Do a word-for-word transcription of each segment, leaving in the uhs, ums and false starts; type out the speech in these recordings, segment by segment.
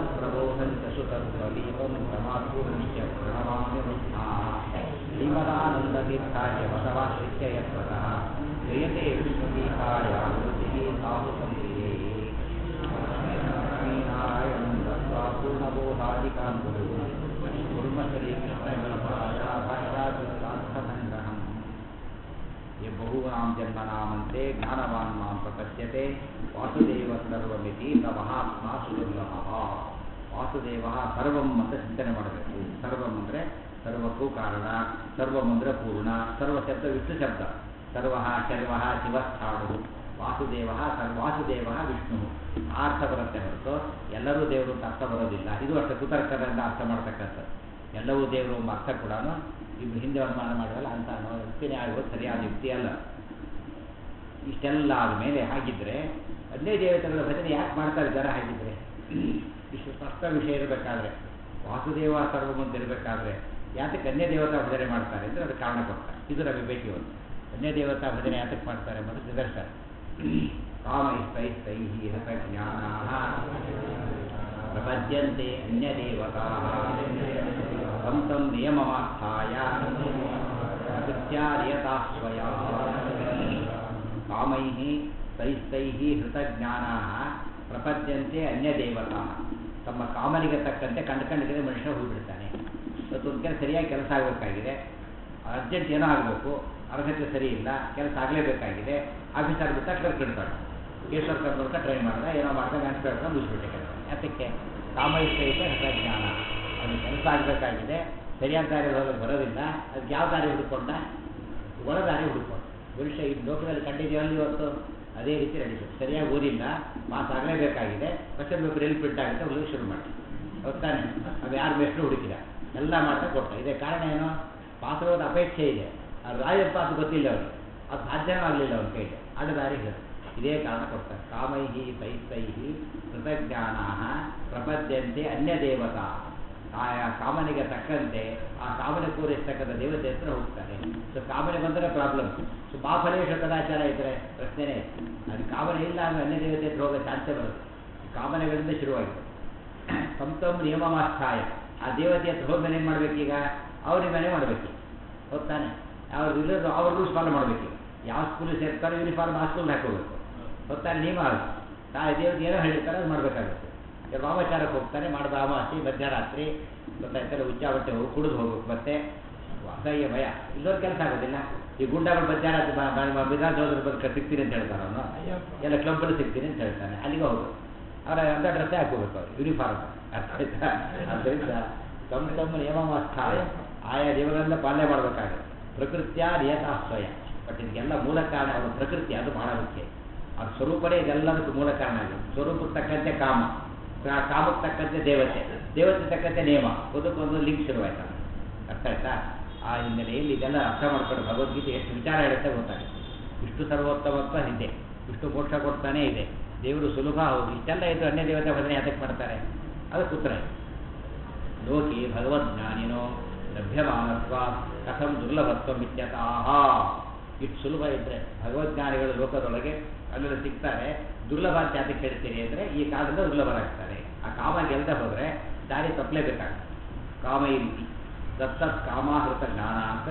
प्रबोधन्तसुतत्वदीपं प्रमातॄंश्च प्रणमामि मुग्धाः श्रीमदानन्दतीर्थाय वसवाश्रित्य यत्पदः क्रियते विष्णुगीतायावृत्तिः साधु संप्रिये लक्ष्मीनारायणं दत्त्वा पूर्णबोधादिकां गुरुः कुर्मश्रीकृष्णगीताया भाष्यार्थसङ्ग्रहम् ये बहूनां जन्मनामन्ते ज्ञानवान् मां प्रपश्यते वासुदेव सर्वमिति स ಮಹಾತ್ಮ ಸುದುರ್ಲಭಃ ವಾಸುದೇವ ಸರ್ವಂ ಅಂತ ಚಿಂತನೆ ಮಾಡಬೇಕು. ಸರ್ವಂ ಅಂದರೆ ಸರ್ವಕ್ಕೂ ಕಾರಣ, ಸರ್ವಂ ಅಂದರೆ ಪೂರ್ಣ, ಸರ್ವ ಶಬ್ದ ವಿಷ್ಣು ಶಬ್ದ, ಸರ್ವ ಶರ್ವ ಶಿವಸ್ಥಾಣು, ವಾಸುದೇವ ಸರ್ವ ವಾಸುದೇವ ವಿಷ್ಣು ಅರ್ಥ ಬರುತ್ತೆ ಹೊರತು ಎಲ್ಲರೂ ದೇವರು ಅಂತ ಅರ್ಥ ಬರೋದಿಲ್ಲ. ಇದು ಅಷ್ಟೇ ಕುತರ್ಕದಿಂದ ಅರ್ಥ ಮಾಡ್ತಕ್ಕಂಥದ್ದು. ಎಲ್ಲವೂ ದೇವರು ಎಂಬ ಅರ್ಥ ಕೂಡ ಇಬ್ಬರು ಹಿಂದೆ ಅನುಮಾನ ಮಾಡಿರಲ್ಲ ಅಂತ ಯುಕ್ತಿನೇ ಆಗೋದು ಸರಿಯಾದ ಯುಕ್ತಿ ಅಲ್ಲ. ಇಷ್ಟೆಲ್ಲ ಆದಮೇಲೆ ಹಾಗಿದ್ರೆ ಅದೇ ದೇವತೆಗಳ ಭಜನೆ ಯಾಕೆ ಮಾಡ್ತಾರೆ ಜನ? ಹಾಗಿದ್ರೆ ಇಷ್ಟು ಸ್ಪಷ್ಟ ವಿಷಯ ಇರಬೇಕಾದ್ರೆ, ವಾಸುದೇವ ಸರ್ವಮಂತ ಇರಬೇಕಾದ್ರೆ ಯಾತಕ್ಕೆ ಅನ್ಯ ದೇವತಾ ಭಜನೆ ಮಾಡ್ತಾರೆ ಅಂದರೆ ಅದು ಕಾರಣ ಕೊಡ್ತಾರೆ. ಇದು ನಮಗೆ ಬೇಕಿ ಒಂದು ಅನ್ಯ ದೇವತಾ ಭಜನೆ ಯಾತಕ್ಕೆ ಮಾಡ್ತಾರೆ ಎಂಬುದು ನಿದರ್ಶನ. ಕಾಮೈಸ್ತೈಸ್ತೈ ರಸಜ್ಞಾನ ಪ್ರಪದ್ಯಂತೆ ಅನ್ಯ ದೇವತಾ ತಂ ತಂ ನಿಯಮಮಾಸ್ಥಾಯ ಕೃತ್ಯಾರ್ಯತಾ ಸ್ವಯ ಕಾಮೈ ತೈಸ್ತೈ ಹೃತಜ್ಞಾನ ಪ್ರಪದ್ಯಂತೆ ಅನ್ಯ ದೇವತಾ. ತಮ್ಮ ಕಾಮನಿಗೆ ತಕ್ಕಂತೆ ಕಂಡು ಕಂಡಿದ್ರೆ ಮನುಷ್ಯ ಹೋಗಿಬಿಡ್ತಾನೆ. ಇವತ್ತೊಂದು ಕೆಲಸ ಸರಿಯಾಗಿ ಕೆಲಸ ಆಗಬೇಕಾಗಿದೆ, ಅರ್ಜೆಂಟ್ ಏನೋ ಆಗಬೇಕು, ಅರ್ಹತೆ ಸರಿ ಇಲ್ಲ, ಕೆಲಸ ಆಗಲೇಬೇಕಾಗಿದೆ, ಆಫೀಸರ್ ಬಿಟ್ಟ ಕ್ಲರ್ಕ್ ಇಡ್ತಾನೆ, ಕೇಶರ್ ಕರ್ಕ ಟ್ರೈನ್ ಮಾಡಿದ ಏನೋ ಮಾಡ್ತಾನೆ ಅನ್ಸ್ಬಿಡ್ತಾನೆ, ಮುಗಿಸ್ಬಿಟ್ಟೆ ಕೆಲಸ. ಯಾತಕ್ಕೆ? ಕಾಮೈಸ್ತೈತ ಹೃತಜ್ಞಾನ. ಅದು ಕೆಲಸ ಆಗಬೇಕಾಗಿದೆ, ಸರಿಯಾದ ದಾರಿ ಹೋಗಕ್ಕೆ ಬರೋದಿಲ್ಲ, ಅದಕ್ಕೆ ಯಾವ ದಾರಿ ಹುಡುಕೊಂಡ? ಒಳ ದಾರಿ ಹುಡುಕೊಂಡ. ಮನುಷ್ಯ ಈ ಲೋಕದಲ್ಲಿ ಕಂಡಿದ್ದೀವಲ್ಲಿ ಇವತ್ತು ಅದೇ ರೀತಿ ನಡೀತದೆ. ಸರಿಯಾಗಿ ಓದಿಲ್ಲ, ಮಾಸ್ ಆಗಲೇಬೇಕಾಗಿದೆ, ಕ್ವಶನ್ ಪೇಪರ್ ಎಲ್ಲಿ ಪ್ರಿಂಟ್ ಆಗುತ್ತೆ ಹುಡುಗಿ ಶುರು ಮಾಡಿ ಹೋಗ್ತಾನೆ. ಅದು ಯಾರು ಬೆಸ್ಟ್ ಹುಡುಕಿದ ಎಲ್ಲ ಮಾಡ್ತಾ ಕೊಟ್ಟ. ಇದೇ ಕಾರಣ ಏನು? ಪಾತ್ರದ ಅಪೇಕ್ಷೆ ಇದೆ, ಅದು ರಾಯಪ್ಪ ಅದು ಗೊತ್ತಿಲ್ಲ ಅವರು, ಅದು ಸಾಧ್ಯನೂ ಆಗಲಿಲ್ಲ ಅವ್ರ ಕೈಗೆ, ಅಡ್ಡ ದಾರಿ ಹೇಳಿ ಇದೇ ಕಾರಣ ಕೊಡ್ತಾರೆ. ಕಾಮೈಹಿ ತೈಸ್ತೈಹಿ ಕೃತಜ್ಞಾನ ಪ್ರಪದ್ಯಂತೆ ಅನ್ಯ ದೇವತಾ. ಆಯಾ ಕಾಮನಿಗೆ ತಕ್ಕಂತೆ ಆ ಕಾಮನೆ ಪೂರೈಸ್ತಕ್ಕಂಥ ದೇವತೆ ಹತ್ರ ಹೋಗ್ತಾರೆ. ಸೊ ಕಾಮನೆ ಬಂದರೆ ಪ್ರಾಬ್ಲಮ್. ಸೊ ಬಾಫಲೇಶ ಕದಾಚಾರ ಇದ್ದರೆ ಪ್ರಶ್ನೆನೇ. ಅದು ಕಾಮನೆ ಇಲ್ಲ ಅಂದರೆ ಅನ್ಯ ದೇವತೆ ಹತ್ರ ಹೋಗೋ ಚಾನ್ಸೇ ಬರುತ್ತೆ. ಕಾಮನೆಗಳಿಂದ ಶುರುವಾಗಿದೆ. ತಮ್ಮ ತಮ್ಮ ನಿಯಮಮಾಸ್ಥಾಯ ಆ ದೇವತೆ ಹತ್ರ ಹೋದ್ಮೇಲೆ ಏನು ಮಾಡಬೇಕೀಗ? ಅವ್ರಿಗೆ ಮನೆ ಮಾಡಬೇಕು, ಹೋಗ್ತಾನೆ. ಅವ್ರು ಇಲ್ಲದ್ರು ಅವ್ರ ರೂಲ್ಸ್ ಫಾಲೋ ಮಾಡಬೇಕೀಗ. ಯಾವ ಸ್ಕೂಲಿಗೆ ಸೇರ್ತಾರೋ ಯೂನಿಫಾರ್ಮ್ ಆ ಸ್ಕೂಲ್ಗೆ ಹಾಕೋಬೇಕು, ಹೋಗ್ತಾನೆ. ನಿಯಮ ಅದು ಆ ದೇವತೆ ಏನೋ ಹೇಳಿರ್ತಾರೆ ಅದು ಮಾಡಬೇಕಾಗುತ್ತೆ. ವಾಮಾಚಾರಕ್ಕೆ ಹೋಗ್ತಾನೆ, ಮಾಡಿದ ಅಮಾವಾಸ್ಯೆ ಮಧ್ಯರಾತ್ರಿ ಗೊತ್ತಾಯ್ತಾರೆ, ಉಚ್ಚ ಬಟ್ಟೆ ಹೋಗಿ ಕುಡಿದು ಹೋಗ್ಬೇಕು, ಮತ್ತೆ ಅಸಹ್ಯ ಭಯ. ಇಲ್ಲೊಂದು ಕೆಲಸ ಆಗೋದಿಲ್ಲ. ಈ ಗುಂಡಗಳು ಮಧ್ಯರಾತ್ರಿ ವಿಧಾನಸೌಧರ ಬದುಕ ಸಿಗ್ತೀನಿ ಅಂತ ಹೇಳ್ತಾರೆ, ಅವನು ಎಲ್ಲ ಕ್ಲಬ್ಬಲ್ಲಿ ಸಿಗ್ತೀನಿ ಅಂತ ಹೇಳ್ತಾನೆ, ಅಲ್ಲಿಗೆ ಹೋಗೋದು. ಅವರ ಅಂಥ ಡ್ರೆಸ್ಸೇ ಹಾಕೋಬೇಕು ಅವ್ರು, ಯೂನಿಫಾರ್ಮ್. ಅರ್ಥ ಆಯ್ತಾ? ಆದ್ದರಿಂದ ತಮ್ಮ ತಮ್ಮ ನಿಯಮಸ್ಥಾಯ ಆಯಾ ದೇವಗಳೆಲ್ಲ ಪಾಲನೆ ಮಾಡಬೇಕಾಗುತ್ತೆ. ಪ್ರಕೃತಿಯ ನಿಯತಾಶ್ರಯ. ಬಟ್ ಇದಕ್ಕೆಲ್ಲ ಮೂಲ ಕಾರಣ ಅವರ ಪ್ರಕೃತಿ, ಅದು ಬಹಳ ಮುಖ್ಯ. ಅದು ಸ್ವರೂಪನೇ ಇದೆಲ್ಲದಕ್ಕೂ ಮೂಲ ಕಾರಣ ಆಗಿದೆ. ಸ್ವರೂಪಕ್ಕೆ ತಕ್ಕಂತೆ ಕಾಮ, ಕಾಮಕ್ಕೆ ತಕ್ಕಂತೆ ದೇವತೆ, ದೇವತೆ ತಕ್ಕಂತೆ ನಿಯಮ, ಒಂದಕ್ಕೊಂದು ಲಿಂಕ್ ಶುರುವಾಯ್ತು. ಅರ್ಥ ಆಯ್ತಾ? ಆ ಹಿನ್ನೆಲೆಯಲ್ಲಿ ಇದೆಲ್ಲ ಅರ್ಥ ಮಾಡ್ಕೊಂಡು ಭಗವದ್ಗೀತೆ ಎಷ್ಟು ವಿಚಾರ ಹೇಳುತ್ತೆ ಗೊತ್ತಾಗುತ್ತೆ. ಇಷ್ಟು ಸರ್ವೋತ್ತಮತ್ವ ಇದೆ, ಇಷ್ಟು ಮೋಕ್ಷ ಕೊಡ್ತಾನೆ ಇದೆ, ದೇವರು ಸುಲಭ. ಹೌದು, ಇಷ್ಟೆಲ್ಲ ಇದು ಅನ್ಯ ದೇವತೆ ಭಜನೆ ಯಾತಕ್ಕೆ ಮಾಡ್ತಾರೆ? ಅದಕ್ಕೆ ಉತ್ತರ ಇದೆ. ಲೋಕಿ ಭಗವಜ್ಞಾನಿನೋ ಲಭ್ಯಮಾನತ್ವ ಕಥಂ ದುರ್ಲಭತ್ವ ಇತ್ಯತಃ. ಇಷ್ಟು ಸುಲಭ ಇದ್ದರೆ ಭಗವಜ್ಞಾನಿಗಳು ಲೋಕದೊಳಗೆ ಅಲ್ಲೆಲ್ಲ ಸಿಗ್ತಾರೆ. ದುರ್ಲಭ ಅಂತ ಯಾತಕ್ಕೆ ಹೇಳ್ತೀರಿ ಅಂದರೆ ಈ ಕಾಲದಿಂದ ದುರ್ಲಭರಾಗ್ತಾರೆ. ಆ ಕಾಮ ಗೆಲ್ಲದೆ ಹೋದರೆ ದಾರಿ ತಪ್ಪಲೇಬೇಕಾಗುತ್ತೆ. ಕಾಮ ಈ ರೀತಿ ತತ್ತತ್ ಕಾಮಾಹೃತ ಜ್ಞಾನ ಅಂತ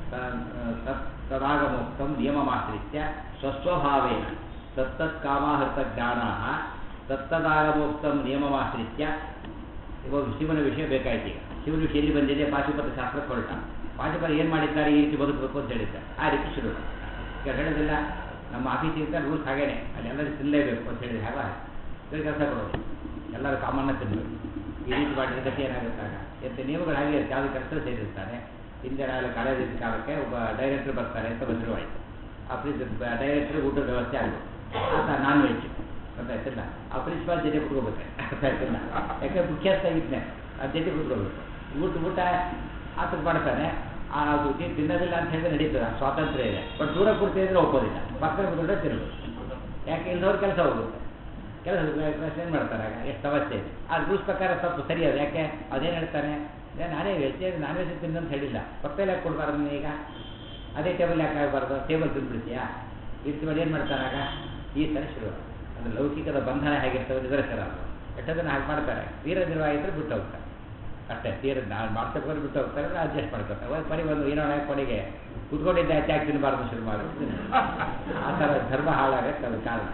ತತ್ ತದಾಗಮೋಕ್ತಂ ನಿಯಮಮಾಶ್ರಿತ್ಯ ಸ್ವಸ್ವಭಾವೇನ ತತ್ತತ್ ಕಾಮಾಹೃತ ಜ್ಞಾನ ತತ್ತದಾಗಮೋಕ್ತಂ ನಿಯಮಮಾಶ್ರಿತ್ಯ. ಇವಾಗ ಶಿವನ ವಿಷಯ ಬೇಕಾಯ್ತು. ಈಗ ಶಿವನ ವಿಷಯ ಎಲ್ಲಿ ಬಂದಿದೆ? ಪಾಶುಪತ ಶಾಸ್ತ್ರ ಹೊರಟ. ಪಾಶುಪತ ಏನು ಮಾಡಿದ್ದಾರೆ? ಈ ರೀತಿ ಬದುಕಬೇಕು ಅಂತ ಹೇಳಿದ್ದಾರೆ. ಆ ರೀತಿ ಶುರು. ಈಗ ಹೇಳೋದಿಲ್ಲ, ನಮ್ಮ ಆಫೀಸಿಗಿಂತ ರೂಲ್ಸ್ ಹಾಗೇನೆ, ಅಲ್ಲಿ ಎಲ್ಲರೂ ತಿನ್ನಲೇಬೇಕು ಅಂತ ಹೇಳಿದ್ರೆ ಹಾಗ ಸರಿ ಕೆಲಸ ಕೊಡೋದು, ಎಲ್ಲರೂ ಕಾಮನ್ನ ತಿನ್ನಬೇಕು. ಈ ರೀತಿ ಮಾಡಿದ ಗತಿ ಏನಾಗುತ್ತಾಗ ಎಂತ ನಿಯಮಗಳು ಹಾಗೆ ಯಾವುದೇ ಕೆಲಸ ಸೇರಿರ್ತಾರೆ. ಹಿಂದೆ ನಾಳೆ ಕಾಲೇಜ್ ಕಾಲಕ್ಕೆ ಒಬ್ಬ ಡೈರೆಕ್ಟರ್ ಬರ್ತಾರೆ ಅಂತ ಬಂದಿರುವಾಯ್ತು. ಆ ಪ್ರಿನ್ಸ್ ಡೈರೆಕ್ಟರ್ ಊಟದ ವ್ಯವಸ್ಥೆ ಆಗಬೇಕು, ಆತ ನಾನ್ ವೆಜ್ ಗೊತ್ತಾಯ್ತಿಲ್ಲ. ಆ ಪ್ರಿನ್ಸಿಪಾಲ್ ಜೊತೆ ಕುತ್ಕೋಬೇಕು, ಗೊತ್ತಾಯ್ತಿಲ್ಲ. ಯಾಕಂದ್ರೆ ಮುಖ್ಯಸ್ಥ ಇದ್ನೆ ಅದ್ರ ಜೊತೆ ಕುತ್ಕೋಬೇಕು. ಊಟ ಊಟ ಆತಕ್ಕೆ ಮಾಡ್ತಾನೆ. ಅದು ತಿನ್ನೋದಿಲ್ಲ ಅಂತ ಹೇಳಿದ್ರೆ ನಡೀತದೆ, ಸ್ವಾತಂತ್ರ್ಯ ಇದೆ. ಬಟ್ ದೂರ ಕೊಡ್ತಿದ್ರೆ ಒಪ್ಪೋದಿಲ್ಲ, ಪಕ್ಕದ ಕೂತ್ಕೊಂಡ್ರೆ ತಿನ್ನಬೇಕು. ಯಾಕೆ ಇಲ್ಲದವ್ರು ಕೆಲಸ ಹೋಗುತ್ತೆ. ಕೆಲಸ ಏನು ಮಾಡ್ತಾರೆ ಆಗ? ಎಷ್ಟು ಅವಸ್ಥೆ ಇದೆ. ಆ ರೂಲ್ಸ್ ಪ್ರಕಾರ ಸ್ವಲ್ಪ ಸರಿಯಾದ. ಯಾಕೆ ಅದೇನು ಹೇಳ್ತಾನೆ? ನಾನೇ ವೆಜ್ ನಾನ್ ವೆಜ್ ತಿನ್ನಂತ ಹೇಳಿಲ್ಲ, ಪಕ್ಕದಲ್ಲಿ ಯಾಕೆ ಕೊಡ್ಬಾರ್ದು? ಈಗ ಅದೇ ಟೇಬಲ್ ಯಾಕೆ ಆಗಬಾರ್ದು? ಟೇಬಲ್ ತಿಂದ್ಬಿಡ್ತೀಯಾ? ಇಷ್ಟು ಮಾಡಿ ಏನು ಮಾಡ್ತಾರಾಗ? ಈ ಥರ ಶುರು. ಅಂದರೆ ಲೌಕಿಕದ ಬಂಧನ ಹೇಗಿರ್ತವೆ ನಿದರ್ಶನ ಅದು. ಎಷ್ಟೋ ಜನ ಹಾಗೆ ಮಾಡ್ತಾರೆ, ತೀರ ನಿರ್ವಾಹಿತರು ಬಿಟ್ಟು ಹೋಗ್ತಾರೆ ಅಷ್ಟೇ. ತೀರ ನಾನು ಮಾಡ್ಸೋಕೆ ಬಿಟ್ಟು ಹೋಗ್ತಾರೆ, ಅಡ್ಜಸ್ಟ್ ಮಾಡ್ಕೊತಾರೆ. ಕೊನೆಗೆ ಒಂದು ಏನೋ ಕೊನೆಗೆ ಕುತ್ಕೊಂಡಿದ್ದ ಹೆಚ್ಚಾಗಿ ತಿನ್ನಬಾರ್ದು ಶುರು ಮಾಡಿ ಆ ಥರ ಧರ್ಮ ಹಾಳಾಗಕ್ಕೆ ಅದು ಕಾರಣ.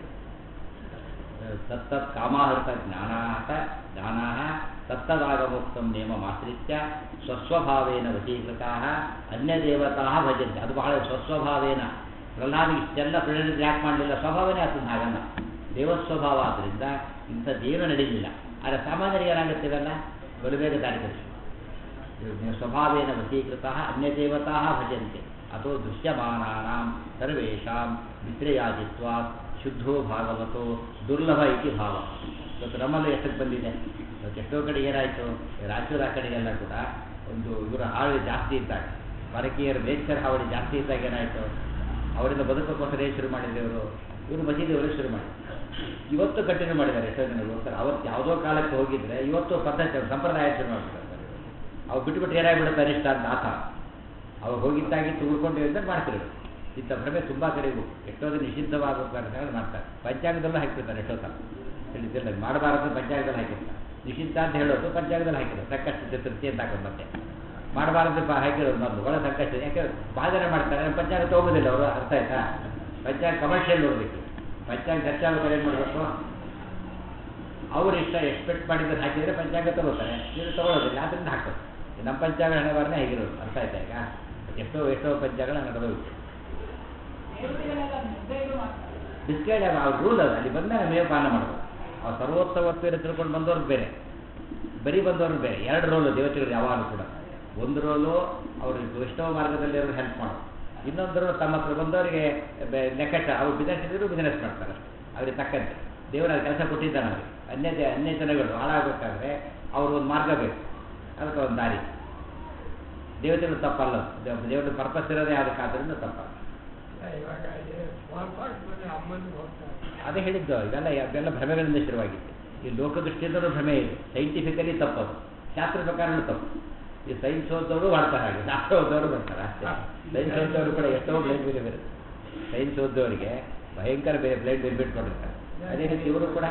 ತತ್ತತ್ ಕಾಮಾಹೃತ ಜ್ಞಾನಾಹ ಜ್ಞಾನಾಹ ತತ್ತದಾಗಮುಕ್ತಂ ನಿಯಮಮಾಶ್ರಿತ್ಯ ಸ್ವಸ್ವಭಾವೇನ ವಶೀಕೃತಾ ಅನ್ಯದೇವತಾ ಭಜಂತೆ. ಅದು ಬಹಳ ಸ್ವಸ್ವಭಾವೇನ. ಪ್ರಹ್ಲಾದಿಗೆ ಇಷ್ಟೆಲ್ಲ ಪ್ರೇರಣೆ ಯಾಕೆ ಮಾಡಲಿಲ್ಲ? ಸ್ವಭಾವನೇ ಆತನ ಹಾಗಲ್ಲ, ದೇವಸ್ವಭಾವ ಆದ್ದರಿಂದ ಇಂಥದ್ದೇನೂ ನಡೀಲಿಲ್ಲ. ಆದರೆ ಸಾಮಾನ್ಯರಿಗೆ ಏನಾಗುತ್ತಿವೆಲ್ಲ ಬಲು ಬೇಗ ದಾರಿ ತರಿಸಿ ಸ್ವಭಾವೇನ ವಶೀಕೃತ ಅನ್ಯದೇವತಾ ಭಜಂತೆ. ಅಥೋ ದೃಶ್ಯಮಾನಾನಾಂ ಸರ್ವೇಷಾಂ ವಿತ್ರಯಾಜಿತ್ವಾ ಶುದ್ಧೋ ಭಾಗವತೋ ದುರ್ಲಭ ಇತಿ ಭಾವ. ಇವತ್ತು ನಮ್ಮಲ್ಲೂ ಎಷ್ಟಕ್ಕೆ ಬಂದಿದೆ, ಇವತ್ತು ಎಷ್ಟೋ ಕಡೆ ಏನಾಯಿತು, ರಾಜ್ಯದ ಆ ಕಡೆಗೆಲ್ಲ ಕೂಡ ಒಂದು ಇವರ ಹಾವಳಿ ಜಾಸ್ತಿ ಇದ್ದಾಗ, ಪರಕೀಯರ ನೇಚರ್ ಹಾವಳಿ ಜಾಸ್ತಿ ಇದ್ದಾಗ ಏನಾಯಿತು, ಅವರಿಂದ ಬದುಕೋಕ್ಕೋಸ್ಕರ ಏನು ಶುರು ಮಾಡಿದ್ರು ಇವರು ಇವರು ಮಸೀದಿಯವರು ಶುರು ಮಾಡಿ ಇವತ್ತು ಕಂಟಿನ್ಯೂ ಮಾಡಿದ್ದಾರೆ. ಎಷ್ಟೋ ಜನ ಹೋಗ್ತಾರೆ. ಅವತ್ತು ಯಾವುದೋ ಕಾಲಕ್ಕೆ ಹೋಗಿದ್ರೆ ಇವತ್ತು ಪದ್ಧತಿ ಸಂಪ್ರದಾಯ ಶುರು ಮಾಡ್ತಾರೆ. ಅವ್ರು ಬಿಟ್ಟುಬಿಟ್ಟು ಏನಾಗ್ಬಿಡುತ್ತೆ ಅನಿಷ್ಟ ಅಂತ ಆತ ಅವ್ರು ಹೋಗಿದ್ದಾಗಿ ತುಳ್ಕೊಂಡಿದ್ದ ಮಾಡ್ತಿರೋದು. ಇಂಥ ಭ್ರಮೆ ತುಂಬ ಕಡೆಗೂ ಎಷ್ಟೋದು ನಿಷಿದ್ಧವಾದ ಕಾರ್ಯಕ್ರಮ ಮಾಡ್ತಾರೆ. ಪಂಚಾಂಗದಲ್ಲೂ ಹಾಕಿರ್ತಾರೆ ಎಷ್ಟೋ ಥರ ಹೇಳಿದ್ದಿಲ್ಲ, ಮಾಡಬಾರದು ಪಂಚಾಂಗದಲ್ಲಿ ಹಾಕಿರ್ತಾರೆ. ನಿಷಿದ್ಧ ಅಂತ ಹೇಳೋದು ಪಂಚಾಂಗದಲ್ಲಿ ಹಾಕಿರೋದು. ಸಂಕಷ್ಟ ಚತುರ್ಥಿ ಅಂತ ಹಾಕೋದು ಮತ್ತೆ ಮಾಡಬಾರದು ಹಾಕಿರೋದು ಮೊದಲು ಒಳ ಸಂಕಷ್ಟ. ಯಾಕೆ ಭಾಳ ಜನ ಮಾಡ್ತಾರೆ, ಪಂಚಾಂಗ ತೊಗೋದಿಲ್ಲ ಅವರು. ಅರ್ಥ ಆಯ್ತಾ? ಪಂಚಾಂಗ ಕಮರ್ಷಿಯಲ್ ನೋಡಬೇಕು. ಪಂಚಾಂಗ ಖರ್ಚಾಗ ಏನು ಮಾಡಬೇಕು, ಅವ್ರು ಇಷ್ಟ ಎಕ್ಸ್ಪೆಕ್ಟ್ ಮಾಡಿದ್ರೆ ಹಾಕಿದರೆ ಪಂಚಾಂಗ ತಗೋತಾರೆ, ನೀವು ತೊಗೊಳೋದಿಲ್ಲ, ಅದರಿಂದ ಹಾಕೋದು. ನಮ್ಮ ಪಂಚಾಂಗ ಹಣೆಬಾರನೇ ಹೇಗಿರೋದು. ಅರ್ಥ ಆಯ್ತಾ? ಈಗ ಎಷ್ಟೋ ಎಷ್ಟೋ ಪಂಚಾಂಗಗಳು ನಡೆದೋಗುತ್ತೆ. ಡಿಸ್ಕೈಡ್ ಅವ್ರ ರೂಲ್ ಅದು. ಅಲ್ಲಿ ಬಂದಾಗ ಮೇವು ಪಾಲನೆ ಮಾಡೋದು. ಅವ್ರು ಸರ್ವೋತ್ತಮತ್ವ ತಿಳ್ಕೊಂಡು ಬಂದವ್ರು ಬೇರೆ, ಬರೀ ಬಂದವರು ಬೇರೆ. ಎರಡು ರೋಲು ದೇವತೆಗಳು ಯಾವಾಗಲೂ ಕೂಡ. ಒಂದು ರೋಲು ಅವ್ರಿಗೆ ವೈಷ್ಣವ ಮಾರ್ಗದಲ್ಲಿ ಅವರು ಹೆಲ್ಪ್ ಮಾಡೋದು, ಇನ್ನೊಂದು ರೋಲು ತಮ್ಮ ಹತ್ರ ಬಂದವರಿಗೆ ಲೆಕ್ಕಟ. ಅವ್ರು ಬಿಸ್ನೆಸ್ ಇದ್ದರೂ ಬಿಸ್ನೆಸ್ ಮಾಡ್ತಾರೆ ಅವ್ರಿಗೆ ತಕ್ಕಂತೆ. ದೇವರ ಕೆಲಸ ಕೊಟ್ಟಿದ್ದಾನೆ ಅವ್ರಿಗೆ. ಅನ್ಯ ಅನ್ಯ ಜನಗಳು ಹಾಳಾಗಬೇಕಾದ್ರೆ ಅವ್ರು ಒಂದು ಮಾರ್ಗ ಬೇಕು, ಅದಕ್ಕೆ ಒಂದು ದಾರಿ. ದೇವತೆಗಳು ತಪ್ಪಲ್ಲ, ದೇವರ ಪರ್ಪಸ್ ಇರೋದೇ ಅದಕ್ಕಾದ್ರಿಂದ ತಪ್ಪಲ್ಲ. ಅದೇ ಹೇಳಿದ್ದು, ಇದೆಲ್ಲ ಅದೆಲ್ಲ ಭ್ರಮೆಗಳಿಂದ ಶುರುವಾಗಿತ್ತು. ಈ ಲೋಕದೃಷ್ಟಿಯಿಂದಲೂ ಭ್ರಮೆ ಇದೆ, ಸೈಂಟಿಫಿಕಲಿ ತಪ್ಪದು, ಶಾಸ್ತ್ರ ಪ್ರಕಾರನೂ ತಪ್ಪು. ಈ ಸೈನ್ಸ್ ಓದೋರು ಮಾಡ್ತಾರೆ ಹಾಗೆ, ಶಾಸ್ತ್ರ ಓದೋರು ಬರ್ತಾರೆ ಅಷ್ಟೇ. ಸೈನ್ಸ್ ಓದೋರು ಕೂಡ ಎಷ್ಟೋ ಬ್ಲೈಂಡ್ ಬೇರೆ ಬೇರೆ. ಸೈನ್ಸ್ ಓದೋರಿಗೆ ಭಯಂಕರ ಬೇರೆ ಬ್ಲೈಂಡ್ ಬೇರೆ ಬಿಟ್ಕೊಂಡಿರ್ತಾರೆ. ಅದೇ ರೀತಿ ಇವರು ಕೂಡ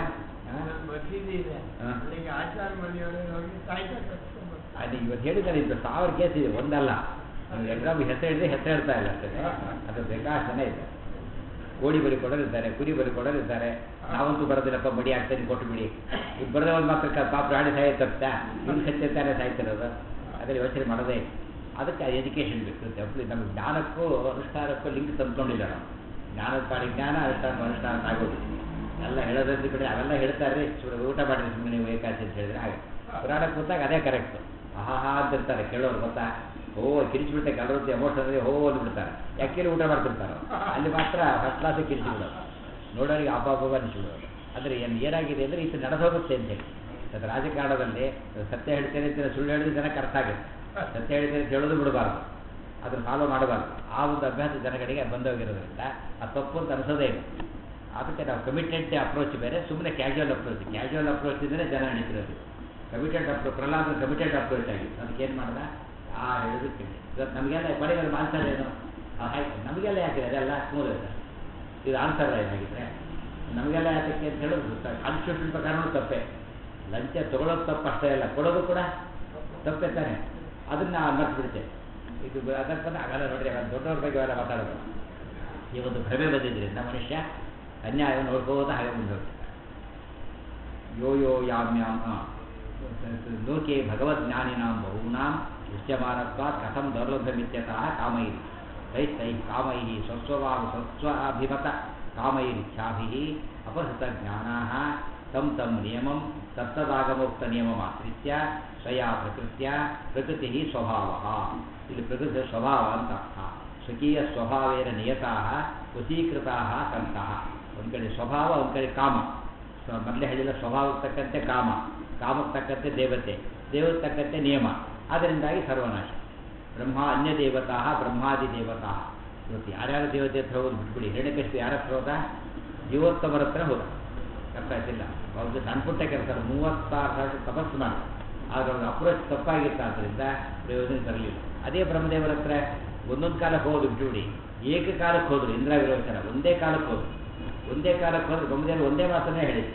ಅದು ಇವತ್ತು ಹೇಳಿದ್ದಾರೆ. ಇದು ಸಾವಿರ ಕೇಸ್ ಇದೆ, ಒಂದಲ್ಲ. ಎಕ್ಸಾಮ್ ಹೆಸರು ಹೇಳಿದ್ರೆ ಹೆಸರು ಹೇಳ್ತಾ ಇಲ್ಲ ಅಷ್ಟೇ. ಅದು ಬೇಕಾಷ್ಟೇ ಇದೆ. ಕೋಳಿ ಬಲಿ ಕೊಡೋರಿದ್ದಾರೆ, ಕುರಿ ಬಲಿ ಕೊಡೋರಿದ್ದಾರೆ. ನಾವಂತೂ ಬರೋದಿಲ್ಲಪ್ಪ, ಮಡಿ ಆಗ್ತಾನೆ ಕೊಟ್ಟು ಬಿಡಿ. ಈಗ ಬರೋದವ್ರು ಮಾತ್ರ ಪಾಪ ಪ್ರಾಣಿ ಸಾಯ ತಪ್ತಾ ಇನ್ನು ಸತ್ಯತಾನೆ ಸಾಯ್ತಿರೋದು. ಅದರಲ್ಲಿ ಯೋಚನೆ ಮಾಡೋದೇ. ಅದಕ್ಕೆ ಎಜುಕೇಷನ್ ಬೇಕು. ನಮಗೆ ಜ್ಞಾನಕ್ಕೂ ಅನುಷ್ಠಾನಕ್ಕೂ ಲಿಂಕ್ ತಂದ್ಕೊಂಡಿಲ್ಲ ನಾವು. ಜ್ಞಾನದ ಪಾಡಿ ಜ್ಞಾನ, ಅನುಷ್ಠಾನ ಅನುಷ್ಠಾನ ಆಗೋದು ಎಲ್ಲ ಹೇಳೋದ್ರಲ್ಲಿ ಬಿಡಿ. ಅವೆಲ್ಲ ಹೇಳ್ತಾರೆ, ಊಟ ಮಾಡಿದ್ರೆ ಸುಮ್ಮನೆ ನೀವು ಏಕಾಚಿ ಅಂತ ಹೇಳಿದ್ರೆ ಹಾಗೆ. ಪುರಾಣಕ್ಕೆ ಕೂತಾಗ ಅದೇ ಕರೆಕ್ಟು. ಆಹಾ ಅಂತಿರ್ತಾರೆ ಕೇಳೋರು. ಗೊತ್ತಾ, ಓ ಕಿರಿಚಿಬಿಟ್ಟೆ ಕೆಲವೊಂದು ಎಮೋಷನ್ ಹೋ ಅಂದ್ಬಿಡ್ತಾರೆ. ಯಾಕೆ ಊಟ ಮಾಡ್ತಿರ್ತಾರೋ ಅಲ್ಲಿ ಮಾತ್ರ ಫಸ್ಟ್ ಕ್ಲಾಸಿಗೆ ಕಿರಿಚಿ ಬಿಡೋದು, ನೋಡೋರಿಗೆ ಹಬ್ಬ ಹಬ್ಬ ಅನಿಸ್ಬಿಡೋದು. ಆದರೆ ಏನು ಏನಾಗಿದೆ ಅಂದರೆ ಇದು ನಡೆದು ಹೋಗುತ್ತೆ ಅಂತೇಳಿ. ಅದು ರಾಜಕಾರಣದಲ್ಲಿ ಸತ್ಯ ಹೇಳ್ತೇನೆ ಅಂತ ಸುಳ್ಳು ಹೇಳಿದ್ರೆ ಜನಕ್ಕೆ ಅರ್ಥ ಆಗುತ್ತೆ. ಸತ್ಯ ಹೇಳ್ತೇನೆ ಅಂತ ಹೇಳೋದು ಬಿಡಬಾರ್ದು, ಅದನ್ನು ಫಾಲೋ ಮಾಡಬಾರ್ದು. ಆ ಒಂದು ಅಭ್ಯಾಸ ಜನಗಳಿಗೆ ಬಂದೋಗಿರೋದ್ರಿಂದ ಆ ತಪ್ಪು ಅಂತ ಅನಿಸೋದೇ ಇಲ್ಲ. ಅದಕ್ಕೆ ನಾವು ಕಮಿಟೆಡ್ ಅಪ್ರೋಚ್ ಬೇರೆ, ಸುಮ್ಮನೆ ಕ್ಯಾಶುವಲ್ ಅಪ್ರೋಚ್. ಕ್ಯಾಶುವಲ್ ಅಪ್ರೋಚ್ ಇದ್ದರೆ ಜನ ನಡೀತಿರೋದು. Committed approach, Prahlada committed approach ಆಗಿ ಅದಕ್ಕೆ ಏನು ಮಾಡಿದ ಆ ಹೇಳೋದಕ್ಕೆ. ಇವತ್ತು ನಮಗೆಲ್ಲ ಕೊನೆಗೆ ಆನ್ಸರ್ ಏನು, ಆಯ್ತು ನಮಗೆಲ್ಲ ಯಾಕೆ ಅದೆಲ್ಲ ಸ್ಮೂಲ್ ಇದೆ. ಇದು ಆನ್ಸರ್ ಏನಾಗಿದ್ರೆ ನಮಗೆಲ್ಲ ಯಾತಕ್ಕೆ ಅಂತ ಹೇಳೋದು ಕಾನ್ಸ್ಟಿಟ್ಯೂಷನ್ ಪ್ರಕಾರನೂ ತಪ್ಪೆ. ಲಂಚ ತೊಗೊಳೋದು ತಪ್ಪು ಅಷ್ಟೇ ಇಲ್ಲ, ಕೊಡೋದು ಕೂಡ ತಪ್ಪೆ ತಾನೆ. ಅದನ್ನು ಮರ್ತು ಬಿಡ್ತೇವೆ. ಇದು ಅದಕ್ಕೆ ಬಂದು ಆಗಲ್ಲ ನೋಡ್ರಿ. ದೊಡ್ಡವ್ರ ಬಗ್ಗೆ ಎಲ್ಲ ಮಾತಾಡೋದು. ಈ ಒಂದು ಭ್ರಮೆ ಬಂದಿದ್ದರಿಂದ ಮನುಷ್ಯ ಅನ್ಯಾಯ ನೋಡ್ಕೋತಾ ಹಾಗೆ ಮುಂದೆ ಹೋಗ್ತಾರೆ. ಯೋ ಯೋ ಯಾಮ್ಯಾಮ ಲೋಕೆ ಭಗವಜ್ಞಾನಿನಾಂ ಬಹೂನಾಂ ದೃಶ್ಯಮಾನತ್ವಾತ್ ಕಥಂ ದೌರ್ಲಭ್ಯಮಿತ್ಯತಃ ಕಾಮೈರಿ ತೈಸ್ತೈ ಕಾಮೈಹಿ ಸ್ವಸ್ವಭಾವ ಸ್ವಸ್ವಾಭಿಮತ ಕಾಮೈರಿಚ್ಛಾಭಿಃ ಅಪಹೃತ ಜ್ಞಾನಾಃ ತಂ ತಂ ನಿಯಮಂ ತತ್ತದಾಗಮೋಕ್ತ ನಿಯಮಮಾಶ್ರಿತ್ಯ ಸ್ವಯಾ ಪ್ರಕೃತ್ಯ ಪ್ರಕೃತಿ ಸ್ವಭಾವಃ. ಇಲ್ಲಿ ಪ್ರಕೃತಿಯ ಸ್ವಭಾವ ಅಂತ ಅರ್ಥ. ಸ್ವಕೀಯ ಸ್ವಭಾವೇನ ನಿಯತಾಃ ವಶೀಕೃತಾಃ ಸಂತಃ. ಒಂದು ಕಡೆ ಸ್ವಭಾವ, ಒಂದು ಕಡೆ ಕಾಮ. ಮೊದಲೇ ಹೇಳಿದ ಸ್ವಭಾವಕ್ಕೆ ತಕ್ಕಂತೆ ಕಾಮ, ಕಾಮಕ್ಕೆ ತಕ್ಕಂತೆ ದೇವತೆ, ದೇವಕ್ಕೆ ತಕ್ಕಂತೆ ನಿಯಮ. ಅದರಿಂದಾಗಿ ಸರ್ವನಾಶ. ಬ್ರಹ್ಮ ಅನ್ಯ ದೇವತಾ ಬ್ರಹ್ಮಾದಿ ದೇವತಾ. ಇವತ್ತು ಯಾರ್ಯಾರ ದೇವತೆ ಹತ್ರ ಹೋಗೋದು ಬಿಟ್ಬಿಡಿ. ಹಿರಣ್ಯಕಶಿಪು ಯಾರ ಹತ್ರ ಹೋದ? ಜೀವೋತ್ತಮರ ಹತ್ರ ಹೋದ. ಅರ್ಥ ಆಯ್ತಿಲ್ಲ. ಅವ್ರದ್ದು ಸಣ್ಣ ಪುಟ್ಟ ಕೆಲಸ ಮೂವತ್ತಾರು ಸಾವಿರ ತಪಸ್ಸು ಮಾಡಿ, ಆದರೆ ಅವ್ರ ಅಪ್ರೋಚ್ ತಪ್ಪಾಗಿತ್ತಾದ್ದರಿಂದ ಪ್ರಯೋಜನ ತರಲಿಲ್ಲ. ಅದೇ ಬ್ರಹ್ಮದೇವರ ಹತ್ರ ಒಂದೊಂದು ಕಾಲಕ್ಕೆ ಹೋಗೋದು ಬಿಟ್ಟುಬಿಡಿ. ಏಕಕಾಲಕ್ಕೆ ಹೋದ್ರು. ಇಂದ್ರ ವಿರೋಚನ ಒಂದೇ ಕಾಲಕ್ಕೆ ಹೋದ್ರು. ಒಂದೇ ಕಾಲಕ್ಕೆ ಹೋದ್ರೆ ಬ್ರಹ್ಮದೇವರು ಒಂದೇ ಮಾತನ್ನೇ ಹೇಳಿದ್ರು.